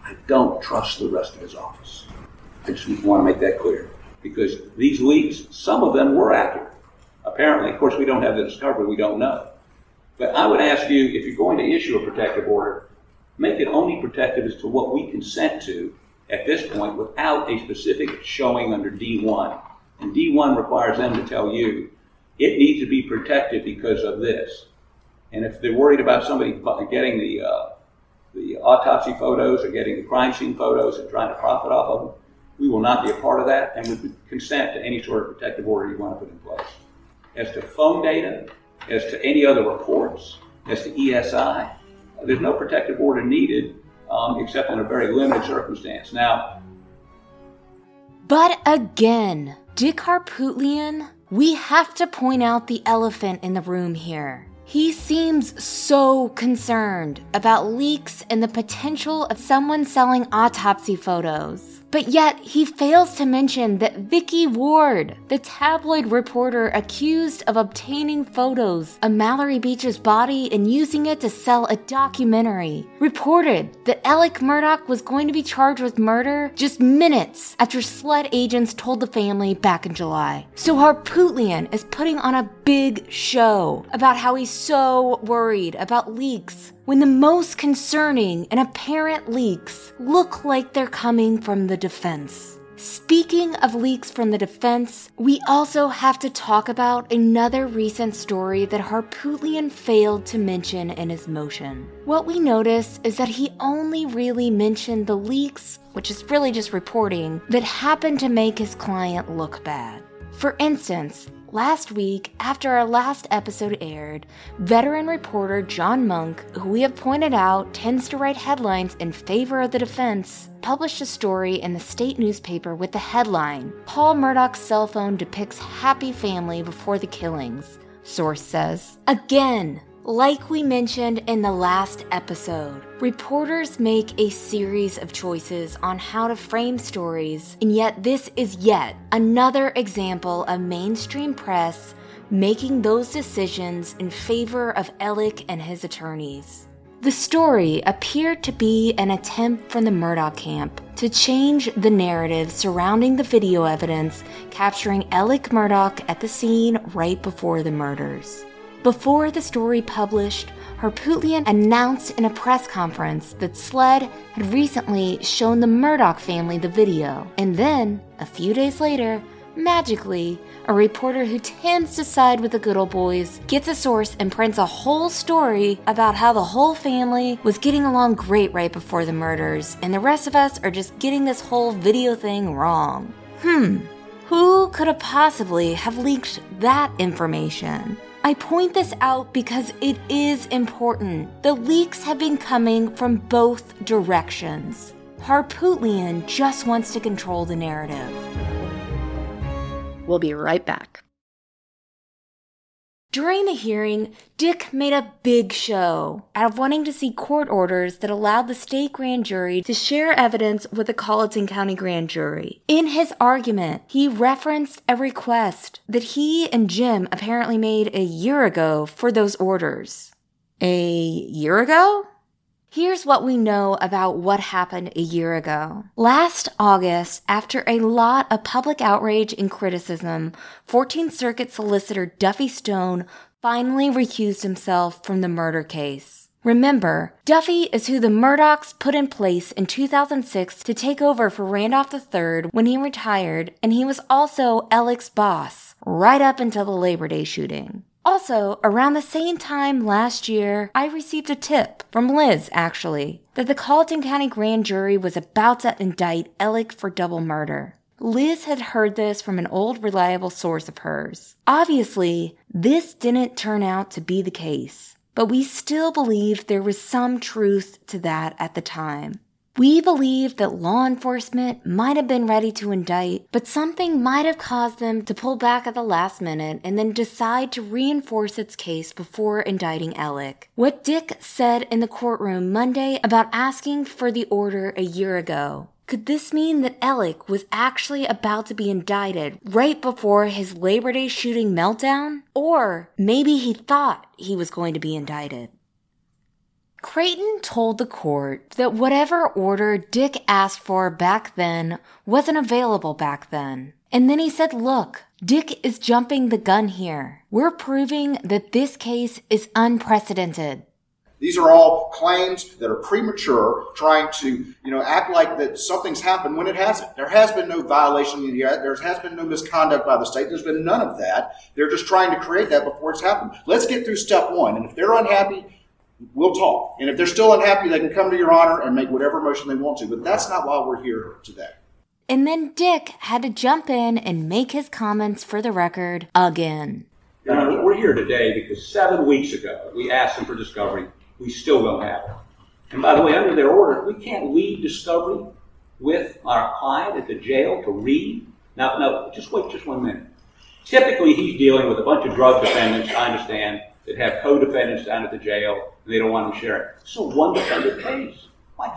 I don't trust the rest of his office. I just want to make that clear. Because these leaks, some of them were accurate. Apparently, of course, we don't have the discovery, we don't know. But I would ask you, if you're going to issue a protective order, make it only protective as to what we consent to at this point without a specific showing under D1. And D1 requires them to tell you it needs to be protected because of this. And if they're worried about somebody getting the autopsy photos or getting the crime scene photos and trying to profit off of them, we will not be a part of that, and we would consent to any sort of protective order you want to put in place. As to phone data, as to any other reports, as to ESI, there's no protective order needed except in a very limited circumstance. Now, but again, Dick Harpootlian, we have to point out the elephant in the room here. He seems so concerned about leaks and the potential of someone selling autopsy photos. But yet, he fails to mention that Vicky Ward, the tabloid reporter accused of obtaining photos of Mallory Beach's body and using it to sell a documentary, reported that Alec Murdaugh was going to be charged with murder just minutes after SLED agents told the family back in July. So Harpootlian is putting on a big show about how he's so worried about leaks, when the most concerning and apparent leaks look like they're coming from the defense. Speaking of leaks from the defense, we also have to talk about another recent story that Harpootlian failed to mention in his motion. What we noticed is that he only really mentioned the leaks, which is really just reporting, that happened to make his client look bad. For instance, last week, after our last episode aired, veteran reporter John Monk, who we have pointed out tends to write headlines in favor of the defense, published a story in the state newspaper with the headline, "Paul Murdaugh's cell phone depicts happy family before the killings," source says. Again, like we mentioned in the last episode, reporters make a series of choices on how to frame stories, and yet this is yet another example of mainstream press making those decisions in favor of Alec and his attorneys. The story appeared to be an attempt from the Murdaugh camp to change the narrative surrounding the video evidence capturing Alec Murdaugh at the scene right before the murders. Before the story published, Harpootlian announced in a press conference that SLED had recently shown the Murdaugh family the video, and then, a few days later, magically, a reporter who tends to side with the good old boys gets a source and prints a whole story about how the whole family was getting along great right before the murders, and the rest of us are just getting this whole video thing wrong. Who could have possibly have leaked that information? I point this out because it is important. The leaks have been coming from both directions. Harpootlian just wants to control the narrative. We'll be right back. During the hearing, Dick made a big show out of wanting to see court orders that allowed the state grand jury to share evidence with the Colleton County grand jury. In his argument, he referenced a request that he and Jim apparently made a year ago for those orders. A year ago? Here's what we know about what happened a year ago. Last August, after a lot of public outrage and criticism, 14th Circuit Solicitor Duffy Stone finally recused himself from the murder case. Remember, Duffy is who the Murdaughs put in place in 2006 to take over for Randolph III when he retired, and he was also Alec's boss, right up until the Labor Day shooting. Also, around the same time last year, I received a tip, from Liz actually, that the Colleton County grand jury was about to indict Alec for double murder. Liz had heard this from an old reliable source of hers. Obviously, this didn't turn out to be the case, but we still believe there was some truth to that at the time. We believe that law enforcement might have been ready to indict, but something might have caused them to pull back at the last minute and then decide to reinforce its case before indicting Alec. What Dick said in the courtroom Monday about asking for the order a year ago, could this mean that Alec was actually about to be indicted right before his Labor Day shooting meltdown? Or maybe he thought he was going to be indicted. Creighton told the court that whatever order Dick asked for back then wasn't available back then. And then he said, look, Dick is jumping the gun here. We're proving that this case is unprecedented. These are all claims that are premature, trying to, act like that something's happened when it hasn't. There has been no violation yet. There has been no misconduct by the state. There's been none of that. They're just trying to create that before it's happened. Let's get through step one. And if they're unhappy, we'll talk. And if they're still unhappy, they can come to Your Honor and make whatever motion they want to. But that's not why we're here today. And then Dick had to jump in and make his comments for the record again. Your Honor, we're here today because 7 weeks ago we asked them for discovery. We still don't have it. And by the way, under their order, we can't leave discovery with our client at the jail to read. Now, no, just wait just 1 minute. Typically, he's dealing with a bunch of drug defendants, I understand, that have co-defendants down at the jail, and they don't want them sharing. It's a one-defendant case. Why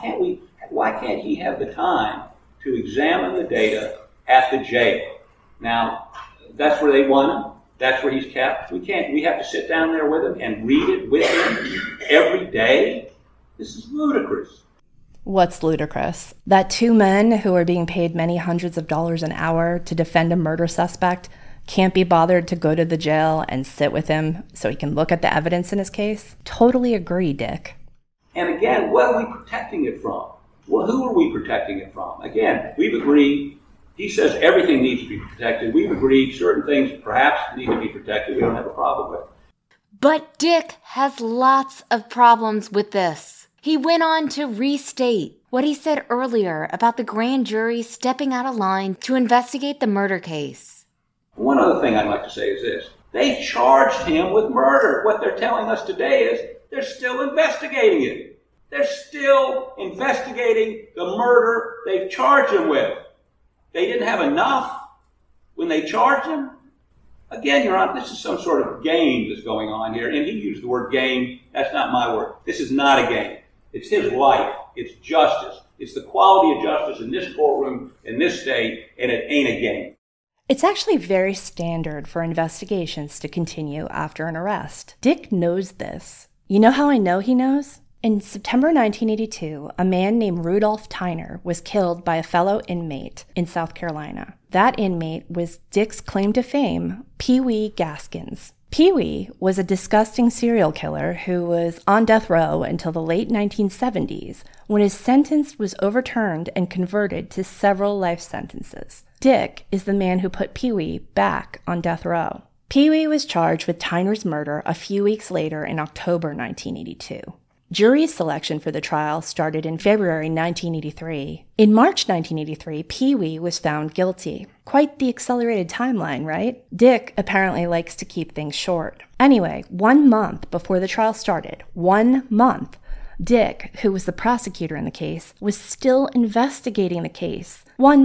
can't he have the time to examine the data at the jail? Now, that's where they want him. That's where he's kept. We have to sit down there with him and read it with him every day. This is ludicrous. What's ludicrous? That 2 men who are being paid many hundreds of dollars an hour to defend a murder suspect can't be bothered to go to the jail and sit with him so he can look at the evidence in his case? Totally agree, Dick. And again, what are we protecting it from? Well, who are we protecting it from? Again, we've agreed. He says everything needs to be protected. We've agreed certain things perhaps need to be protected. We don't have a problem with. But Dick has lots of problems with this. He went on to restate what he said earlier about the grand jury stepping out of line to investigate the murder case. One other thing I'd like to say is this. They charged him with murder. What they're telling us today is they're still investigating it. They're still investigating the murder they've charged him with. They didn't have enough when they charged him? Again, Your Honor, this is some sort of game that's going on here. And he used the word game. That's not my word. This is not a game. It's his life. It's justice. It's the quality of justice in this courtroom, in this state, and it ain't a game. It's actually very standard for investigations to continue after an arrest. Dick knows this. You know how I know he knows? In September 1982, a man named Rudolph Tyner was killed by a fellow inmate in South Carolina. That inmate was Dick's claim to fame, Pee Wee Gaskins. Pee Wee was a disgusting serial killer who was on death row until the late 1970s, when his sentence was overturned and converted to several life sentences. Dick is the man who put Pee Wee back on death row. Pee Wee was charged with Tyner's murder a few weeks later in October 1982. Jury selection for the trial started in February 1983. In March 1983, Pee Wee was found guilty. Quite the accelerated timeline, right? Dick apparently likes to keep things short. Anyway, 1 month before the trial started, 1 month, Dick, who was the prosecutor in the case, was still investigating the case. 1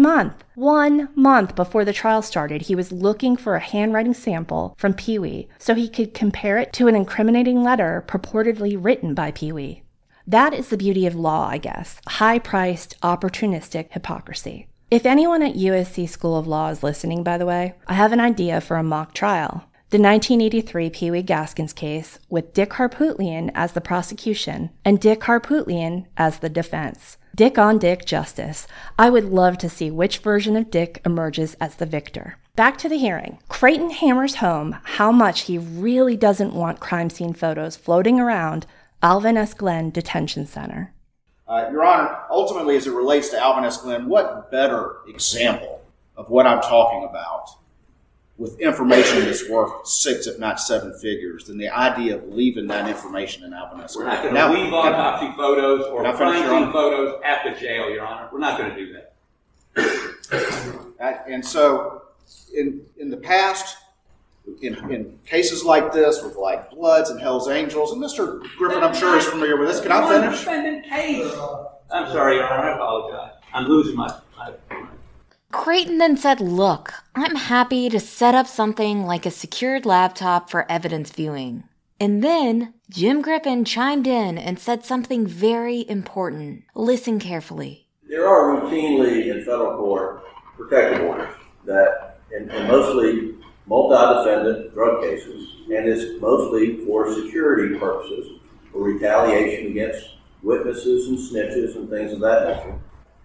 month before the trial started, he was looking for a handwriting sample from Pee Wee so he could compare it to an incriminating letter purportedly written by Pee Wee. That is the beauty of law, I guess. High-priced, opportunistic hypocrisy. If anyone at USC School of Law is listening, by the way, I have an idea for a mock trial. The 1983 Pee Wee Gaskins case with Dick Harpootlian as the prosecution and Dick Harpootlian as the defense. Dick on Dick justice. I would love to see which version of Dick emerges as the victor. Back to the hearing. Creighton hammers home how much he really doesn't want crime scene photos floating around Alvin S. Glenn Detention Center. Your Honor, ultimately as it relates to Alvin S. Glenn, what better example of what I'm talking about with information that's worth 6, if not 7 figures, than the idea of leaving that information in Alvin S. We're not going to leave autopsy photos or crime scene photos at the jail, Your Honor. We're not going to do that. And so, in the past, in cases like this, with like Bloods and Hell's Angels, and Mr. Griffin, I'm sure, is familiar with this. Can I finish? Defendant case. I'm sorry, Your Honor. I apologize. I'm losing my. Creighton then said, look, I'm happy to set up something like a secured laptop for evidence viewing. And then Jim Griffin chimed in and said something very important. Listen carefully. There are routinely in federal court protective orders that, in mostly multi-defendant drug cases, and it's mostly for security purposes, for retaliation against witnesses and snitches and things of that nature.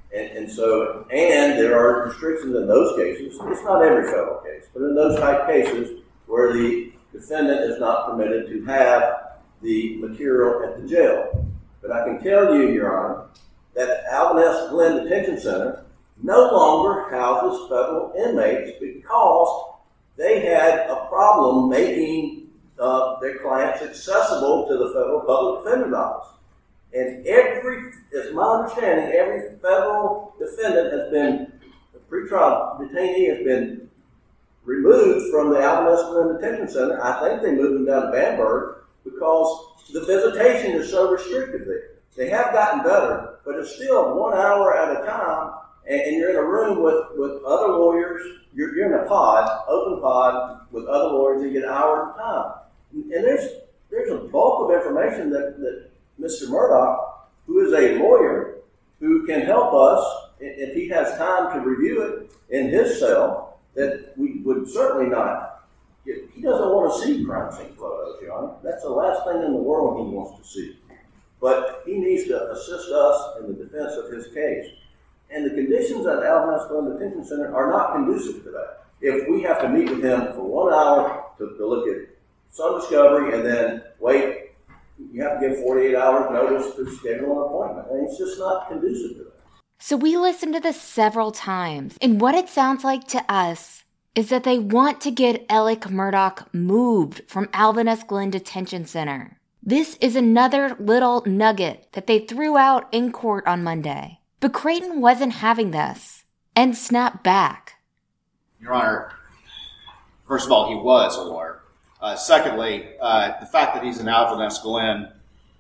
And there are restrictions in those cases. It's not every federal case, but in those type cases where the defendant is not permitted to have the material at the jail. But I can tell you, Your Honor, that Alvin S. Glenn Detention Center no longer houses federal inmates because they had a problem making their clients accessible to the federal public defender's office. And as my understanding, every federal defendant has been, a pretrial detainee has been removed from the Alvin S. Glenn Detention Center. I think they moved them down to Bamberg because the visitation is so restrictive there. They have gotten better, but it's still 1 hour at a time, and you're in a room with other lawyers. You're in a pod, open pod, with other lawyers. You get an hour at a time. And there's a bulk of information that Mr. Murdoch, who is a lawyer, who can help us if he has time to review it in his cell, that we would certainly not. He doesn't want to see crime scene photos, Your Honor. That's the last thing in the world he wants to see. But he needs to assist us in the defense of his case. And the conditions at Alvin S. Glenn Detention Center are not conducive to that. If we have to meet with him for 1 hour to look at some discovery and then wait, you have to give 48 hours notice to schedule an appointment. And it's just not conducive to that. So we listened to this several times, and what it sounds like to us is that they want to get Alec Murdaugh moved from Alvin S. Glenn Detention Center. This is another little nugget that they threw out in court on Monday. But Creighton wasn't having this and snapped back. Your Honor, first of all, he was a lawyer. Secondly, the fact that he's in Alvin S. Glenn,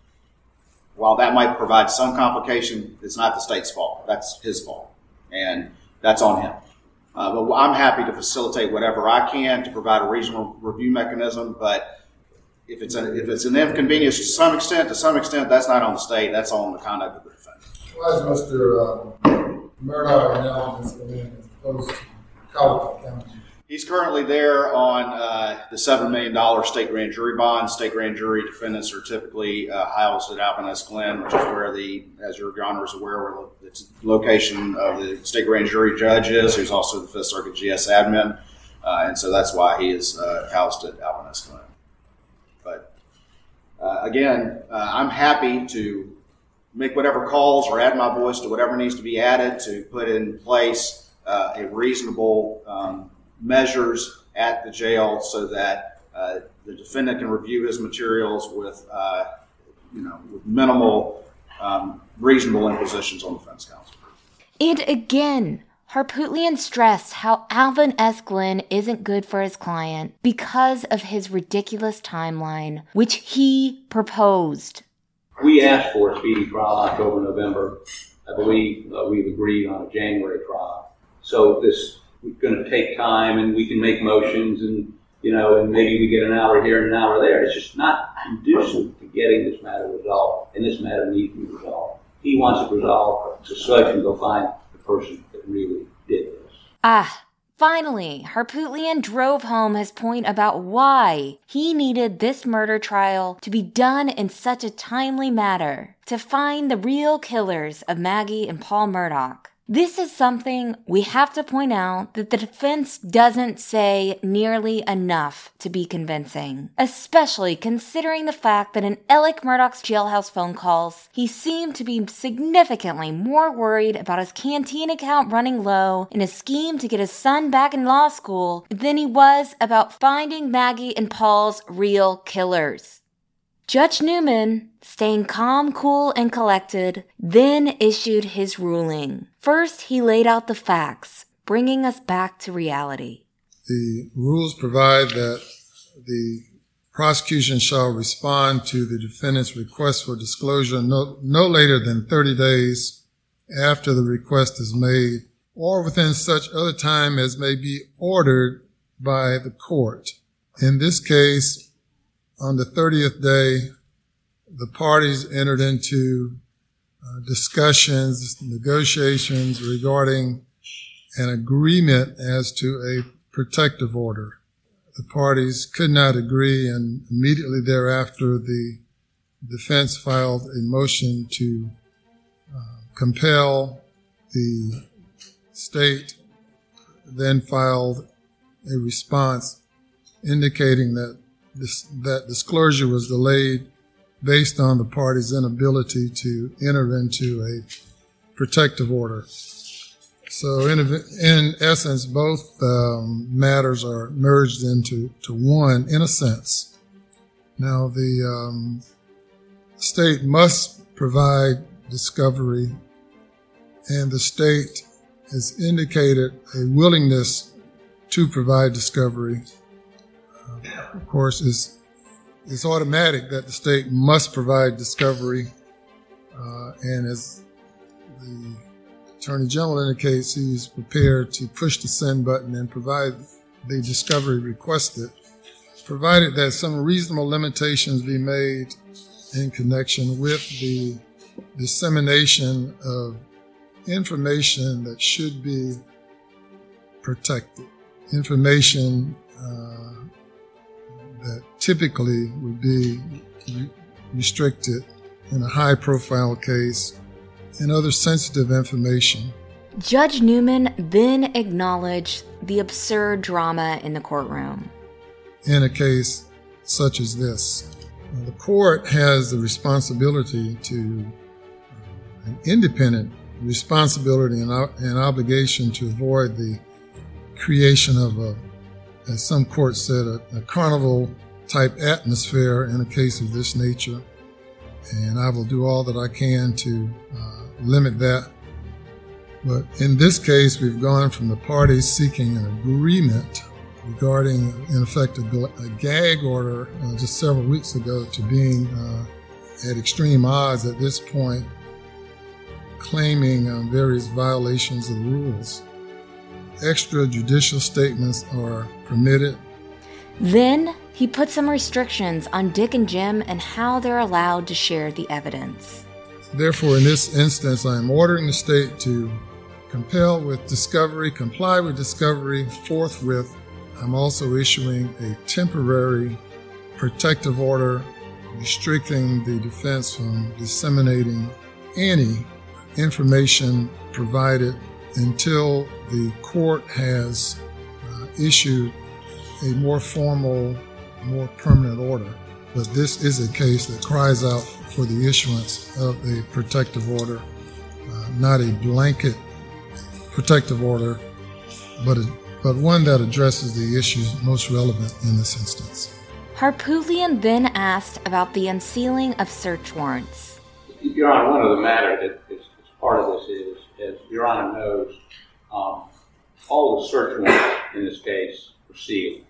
while that might provide some complication, it's not the state's fault. That's his fault, and that's on him. But I'm happy to facilitate whatever I can to provide a reasonable review mechanism. But if it's an inconvenience to some extent, that's not on the state. That's on the conduct of the defendant. Why is Mr. Murdaugh in Alvin S. Glenn as opposed to Caldwell County? He's currently there on the $7 million state grand jury bond. State grand jury defendants are typically housed at Alvin S. Glenn, which is where as your Honor is aware, where the location of the state grand jury judge is, who's also the Fifth Circuit GS admin. And so that's why he is housed at Alvin S. Glenn. But again, I'm happy to make whatever calls or add my voice to whatever needs to be added to put in place a reasonable measures at the jail so that the defendant can review his materials with minimal reasonable impositions on defense counsel. And again, Harpootlian stressed how Alvin S. Glenn isn't good for his client because of his ridiculous timeline, which he proposed. We asked for a speedy trial October, November. I believe we've agreed on a January trial. So this is going to take time, and we can make motions, and maybe we get an hour here and an hour there. It's just not conducive to getting this matter resolved, and this matter needs to be resolved. He wants it resolved so I can go find the person that really did this. Finally, Harpootlian drove home his point about why he needed this murder trial to be done in such a timely manner to find the real killers of Maggie and Paul Murdaugh. This is something we have to point out that the defense doesn't say nearly enough to be convincing, especially considering the fact that in Alec Murdaugh's jailhouse phone calls, he seemed to be significantly more worried about his canteen account running low in a scheme to get his son back in law school than he was about finding Maggie and Paul's real killers. Judge Newman, staying calm, cool, and collected, then issued his ruling. First, he laid out the facts, bringing us back to reality. The rules provide that the prosecution shall respond to the defendant's request for disclosure no later than 30 days after the request is made, or within such other time as may be ordered by the court. In this case, on the 30th day, the parties entered into discussions, negotiations regarding an agreement as to a protective order. The parties could not agree, and immediately thereafter, the defense filed a motion to compel. The state then filed a response indicating that that disclosure was delayed based on the party's inability to enter into a protective order. So in essence, both matters are merged into one in a sense. Now the state must provide discovery, and the state has indicated a willingness to provide discovery. Of course, it's automatic that the state must provide discovery, and as the Attorney General indicates, he's prepared to push the send button and provide the discovery requested, provided that some reasonable limitations be made in connection with the dissemination of information that should be protected, information that typically would be restricted in a high-profile case, and other sensitive information. Judge Newman then acknowledged the absurd drama in the courtroom. In a case such as this, the court has the responsibility an independent responsibility and obligation to avoid the creation of as some courts said, a carnival-type atmosphere in a case of this nature. And I will do all that I can to limit that. But in this case, we've gone from the parties seeking an agreement regarding, in effect, a gag order just several weeks ago to being at extreme odds at this point, claiming various violations of the rules. Extrajudicial statements are permitted. Then he put some restrictions on Dick and Jim and how they're allowed to share the evidence. Therefore, in this instance, I am ordering the state to comply with discovery forthwith. I'm also issuing a temporary protective order restricting the defense from disseminating any information provided until the court has issued a more formal, more permanent order. But this is a case that cries out for the issuance of a protective order, not a blanket protective order, but one that addresses the issues most relevant in this instance. Harpootlian then asked about the unsealing of search warrants. Your Honor, one of the matters that is part of this is, as Your Honor knows, all the search warrants in this case were sealed.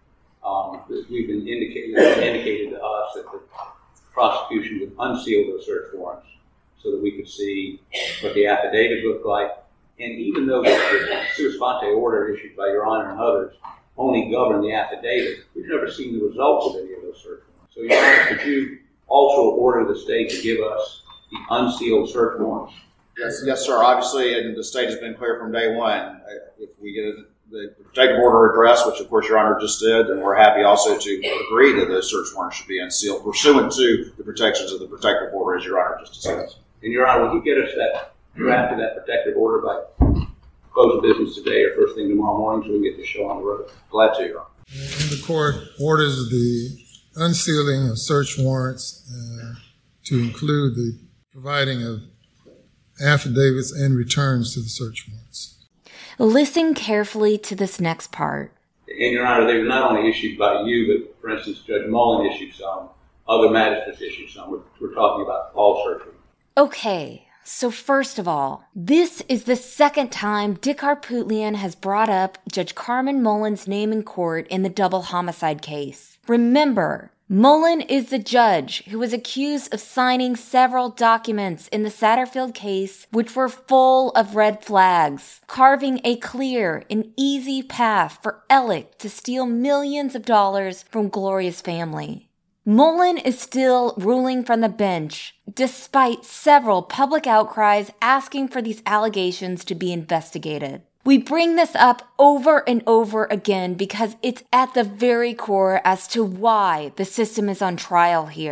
We've been indicated to us that the prosecution would unseal those search warrants so that we could see what the affidavits looked like. And even though the sua sponte order issued by Your Honor and others only govern the affidavit, we've never seen the results of any of those search warrants. So, Your Honor, could you also order the state to give us the unsealed search warrants? Yes, sir. Obviously, and the state has been clear from day one. If we get the protective order addressed, which of course Your Honor just did, and we're happy also to agree that those search warrants should be unsealed pursuant to the protections of the protective order, as Your Honor just discussed. And Your Honor, will you get us that draft of that protective order by close of business today or first thing tomorrow morning so we can get this show on the road? Glad to, Your Honor. And the court orders the unsealing of search warrants to include the providing of affidavits and returns to the search warrants. Listen carefully to this next part. And Your Honor, they were not only issued by you, but for instance, Judge Mullen issued some, other magistrates issued some. We're talking about all search warrants. Okay, so first of all, this is the second time Dick Harpootlian has brought up Judge Carmen Mullen's name in court in the double homicide case. Remember, Mullen is the judge who was accused of signing several documents in the Satterfield case which were full of red flags, carving a clear and easy path for Alec to steal millions of dollars from Gloria's family. Mullen is still ruling from the bench, despite several public outcries asking for these allegations to be investigated. We bring this up over and over again because it's at the very core as to why the system is on trial here.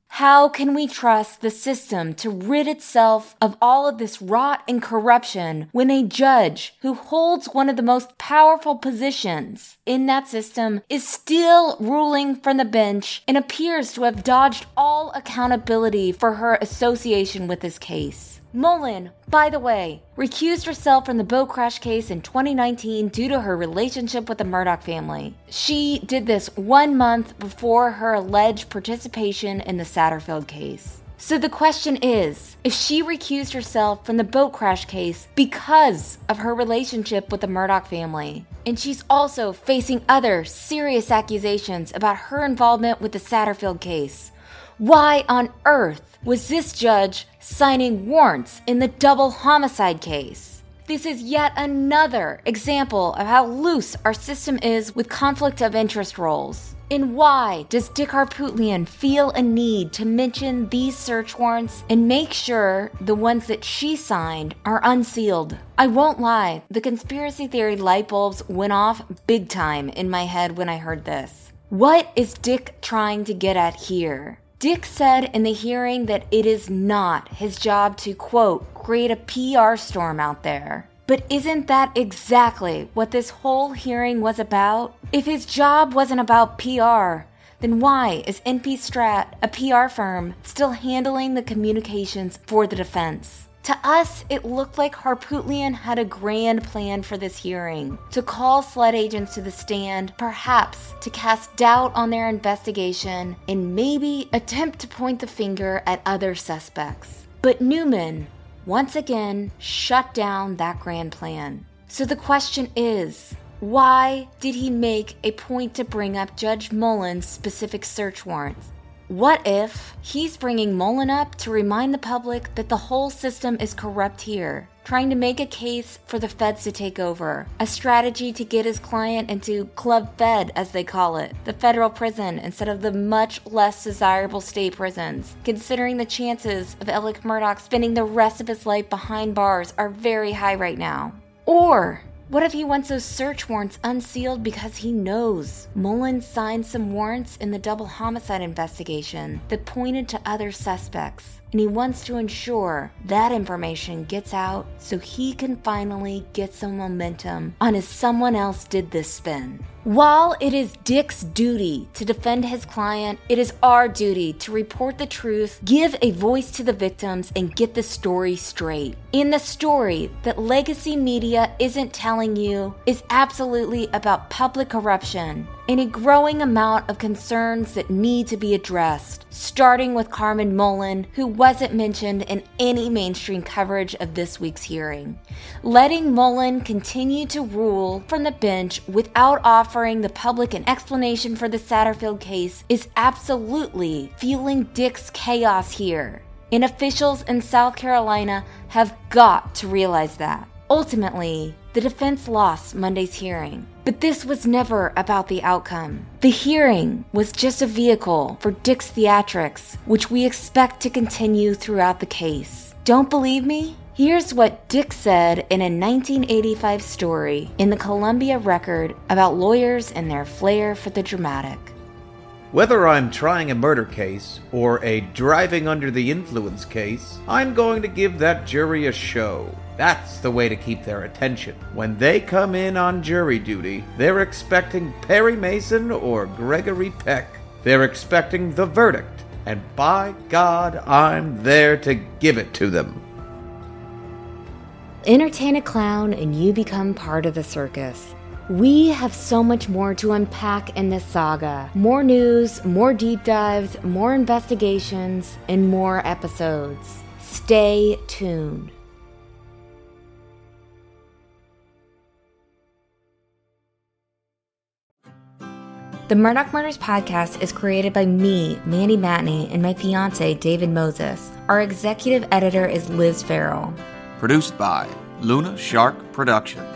How can we trust the system to rid itself of all of this rot and corruption when a judge who holds one of the most powerful positions in that system is still ruling from the bench and appears to have dodged all accountability for her association with this case? Mullen, by the way, recused herself from the boat crash case in 2019 due to her relationship with the Murdaugh family. She did this 1 month before her alleged participation in the Satterfield case. So the question is, if she recused herself from the boat crash case because of her relationship with the Murdaugh family, and she's also facing other serious accusations about her involvement with the Satterfield case, why on earth was this judge signing warrants in the double homicide case? This is yet another example of how loose our system is with conflict of interest roles. And why does Dick Harpootlian feel a need to mention these search warrants and make sure the ones that she signed are unsealed? I won't lie, the conspiracy theory light bulbs went off big time in my head when I heard this. What is Dick trying to get at here? Dick said in the hearing that it is not his job to, quote, create a PR storm out there. But isn't that exactly what this whole hearing was about? If his job wasn't about PR, then why is NP Strat, a PR firm, still handling the communications for the defense? To us, it looked like Harpootlian had a grand plan for this hearing, to call SLED agents to the stand, perhaps to cast doubt on their investigation, and maybe attempt to point the finger at other suspects. But Newman, once again, shut down that grand plan. So the question is, why did he make a point to bring up Judge Mullen's specific search warrants? What if he's bringing Mullen up to remind the public that the whole system is corrupt here, trying to make a case for the feds to take over, a strategy to get his client into Club Fed, as they call it, the federal prison instead of the much less desirable state prisons, considering the chances of Alec Murdaugh spending the rest of his life behind bars are very high right now? Or what if he wants those search warrants unsealed because he knows Mullen signed some warrants in the double homicide investigation that pointed to other suspects, and he wants to ensure that information gets out so he can finally get some momentum on his someone else did this spin? While it is Dick's duty to defend his client, it is our duty to report the truth, give a voice to the victims, and get the story straight. And the story that legacy media isn't telling you is absolutely about public corruption and a growing amount of concerns that need to be addressed, starting with Carmen Mullen, who wasn't mentioned in any mainstream coverage of this week's hearing. Letting Mullen continue to rule from the bench without offering the public an explanation for the Satterfield case is absolutely fueling Dick's chaos here. And officials in South Carolina have got to realize that. Ultimately, the defense lost Monday's hearing, but this was never about the outcome. The hearing was just a vehicle for Dick's theatrics, which we expect to continue throughout the case. Don't believe me? Here's what Dick said in a 1985 story in the Columbia Record about lawyers and their flair for the dramatic. Whether I'm trying a murder case or a driving under the influence case, I'm going to give that jury a show. That's the way to keep their attention. When they come in on jury duty, they're expecting Perry Mason or Gregory Peck. They're expecting the verdict, and by God, I'm there to give it to them. Entertain a clown and you become part of the circus. We have so much more to unpack in this saga. More news, more deep dives, more investigations, and more episodes. Stay tuned. The Murdaugh Murders podcast is created by me, Mandy Matney, and my fiance, David Moses. Our executive editor is Liz Farrell. Produced by Luna Shark Productions.